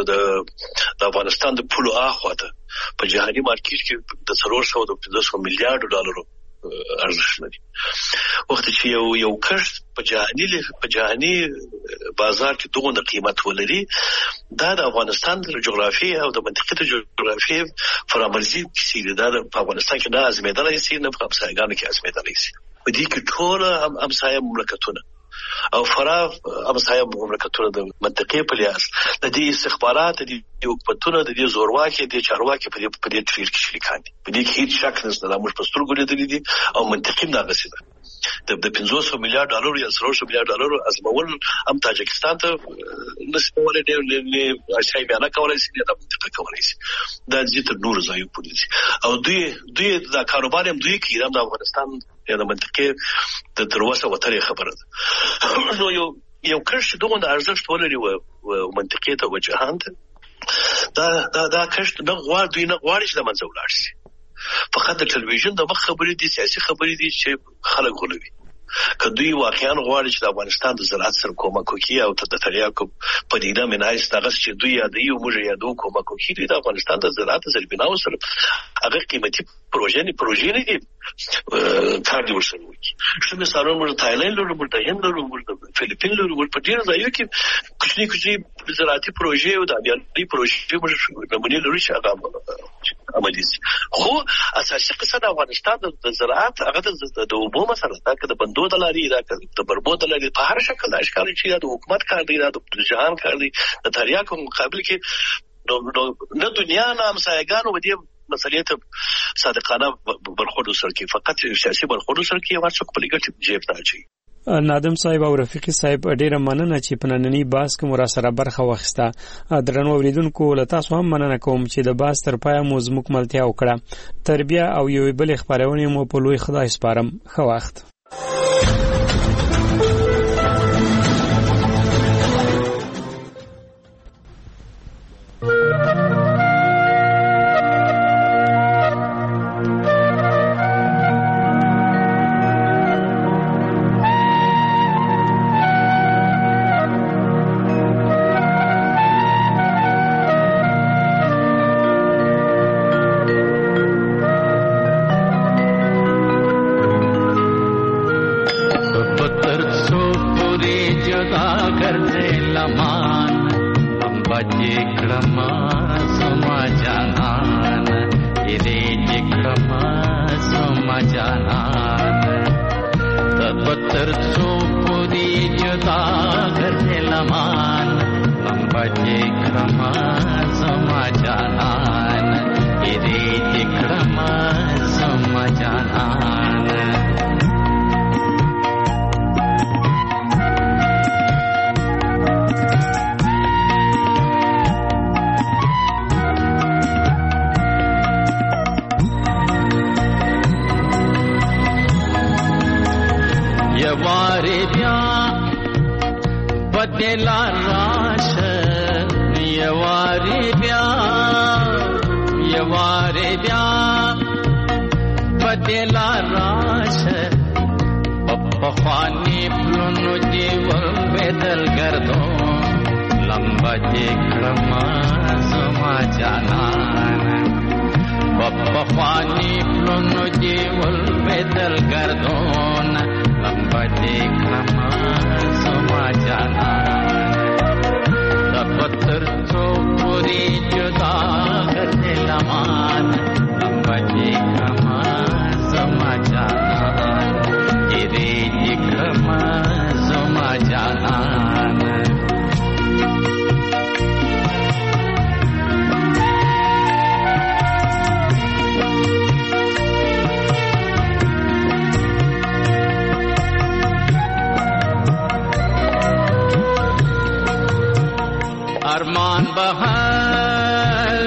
د افغانستان د پولو اخواته په جهاني مارکیټ کې د $450 میلیارډ ارزښت لري. وخت چې یو کښت په جهاني بازار کې دغه قیمت ولري، دا د افغانستان د جغرافیې او د منطقې د جغرافیې فرامرزي کیسې دا په افغانستان کې نه ازمېدلای شي، نه په همسایګانو کې ازمېدلای شي. په دې کې ټول همسایه مملکتونه او فرا همسایه مملکتونه د منطقې په لحاظ د دې استخبارات د حکومتونو د دې زورواکي د چارواکي په دې تفیر کې شریکان دي. په دې کې هیڅ شک نشته د موږ په سترګو لیدلې دي او منطقي نه غسیده د $500 میلیارډ یا $400 میلیارډ ازمول هم تاجکستان ته نسبولې د اشای بیان کولای شي د منطقه کولای شي د دې تر نور ځای پولیس او دوی د کاروبار هم دوی کې د افغانستان یا د منطقې د تروسه وترې خبره ده. نو یو کښت دغه د ارزښت ولري او منطقې ته وجهان دا کښت نه غواړي چې د منځ ولاړ شي. فقط د ټلویزیون د مخ خبرې دي، سیاسي خبرې دي چې خلک غولوي. که دوی واقعا غواړي چې د افغانستان د زراعت سره کومک وکړي او د تریاکو پدیده منایس دغه چې دوی یادوي او موږ یادو کومک وکړي د افغانستان د زراعت زربیناو سره هغه قیمتي پروژې نه دي کار دی ورسره وکړي. چې مثلا موږ تایلند لرو، موږ هند لرو، موږ فلیپین لرو، موږ په ډیرو ځایو کې کوچني زراعتي پروژې او د ابياني پروژې موږ نمونې لرو چې هغه عملي شي. خو اساسي قصه د افغانستان د زراعت هغه د اوبو مسله ده، که د بندو د لاري دا که د بربو د لاري په هر شکل د اشکال چې د حکومت کار دی، د جهان کار دی. د تریاکو مقابل کې نه دنیا نه همسایګانو ودی مسلې ته صادقانه برخورد سره کې فقط سیاسي برخورد سره کې ورڅ په لګټ جیب نه چي. نادم صاحب او رفیق صاحب ډیره مننه چې په نننی باس کې مو سره برخه واخیسته. درنو اوریدونکو له تاسو هم مننه کوم چې د باس تر پایه مو زموږ ملتیا وکړه. تربیه او یو بل خبرونه مو په لوی خدای سپارم. ښه وخت. پخوانی پلونو دیول بدل گردو لمبا جکرما زما جانان پخوانی پلونو دیول بدل گردون لمبا جکرما زما جانان دفتر تو پوری جدا کرنے لمان لمبا جکرما زما جانان گیری جکرما زما جانان ارمان بهر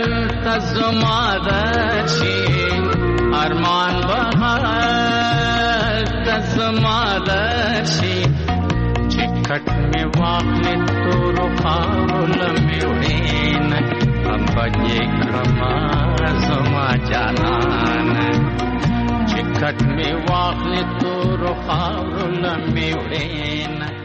تزمادشی ارمان بهر تزمادشی چکٹ میں واقع تو رخاول میوڑین ہم بجے کرما زما جانان چکٹ میں واقع تو رخاول میوڑین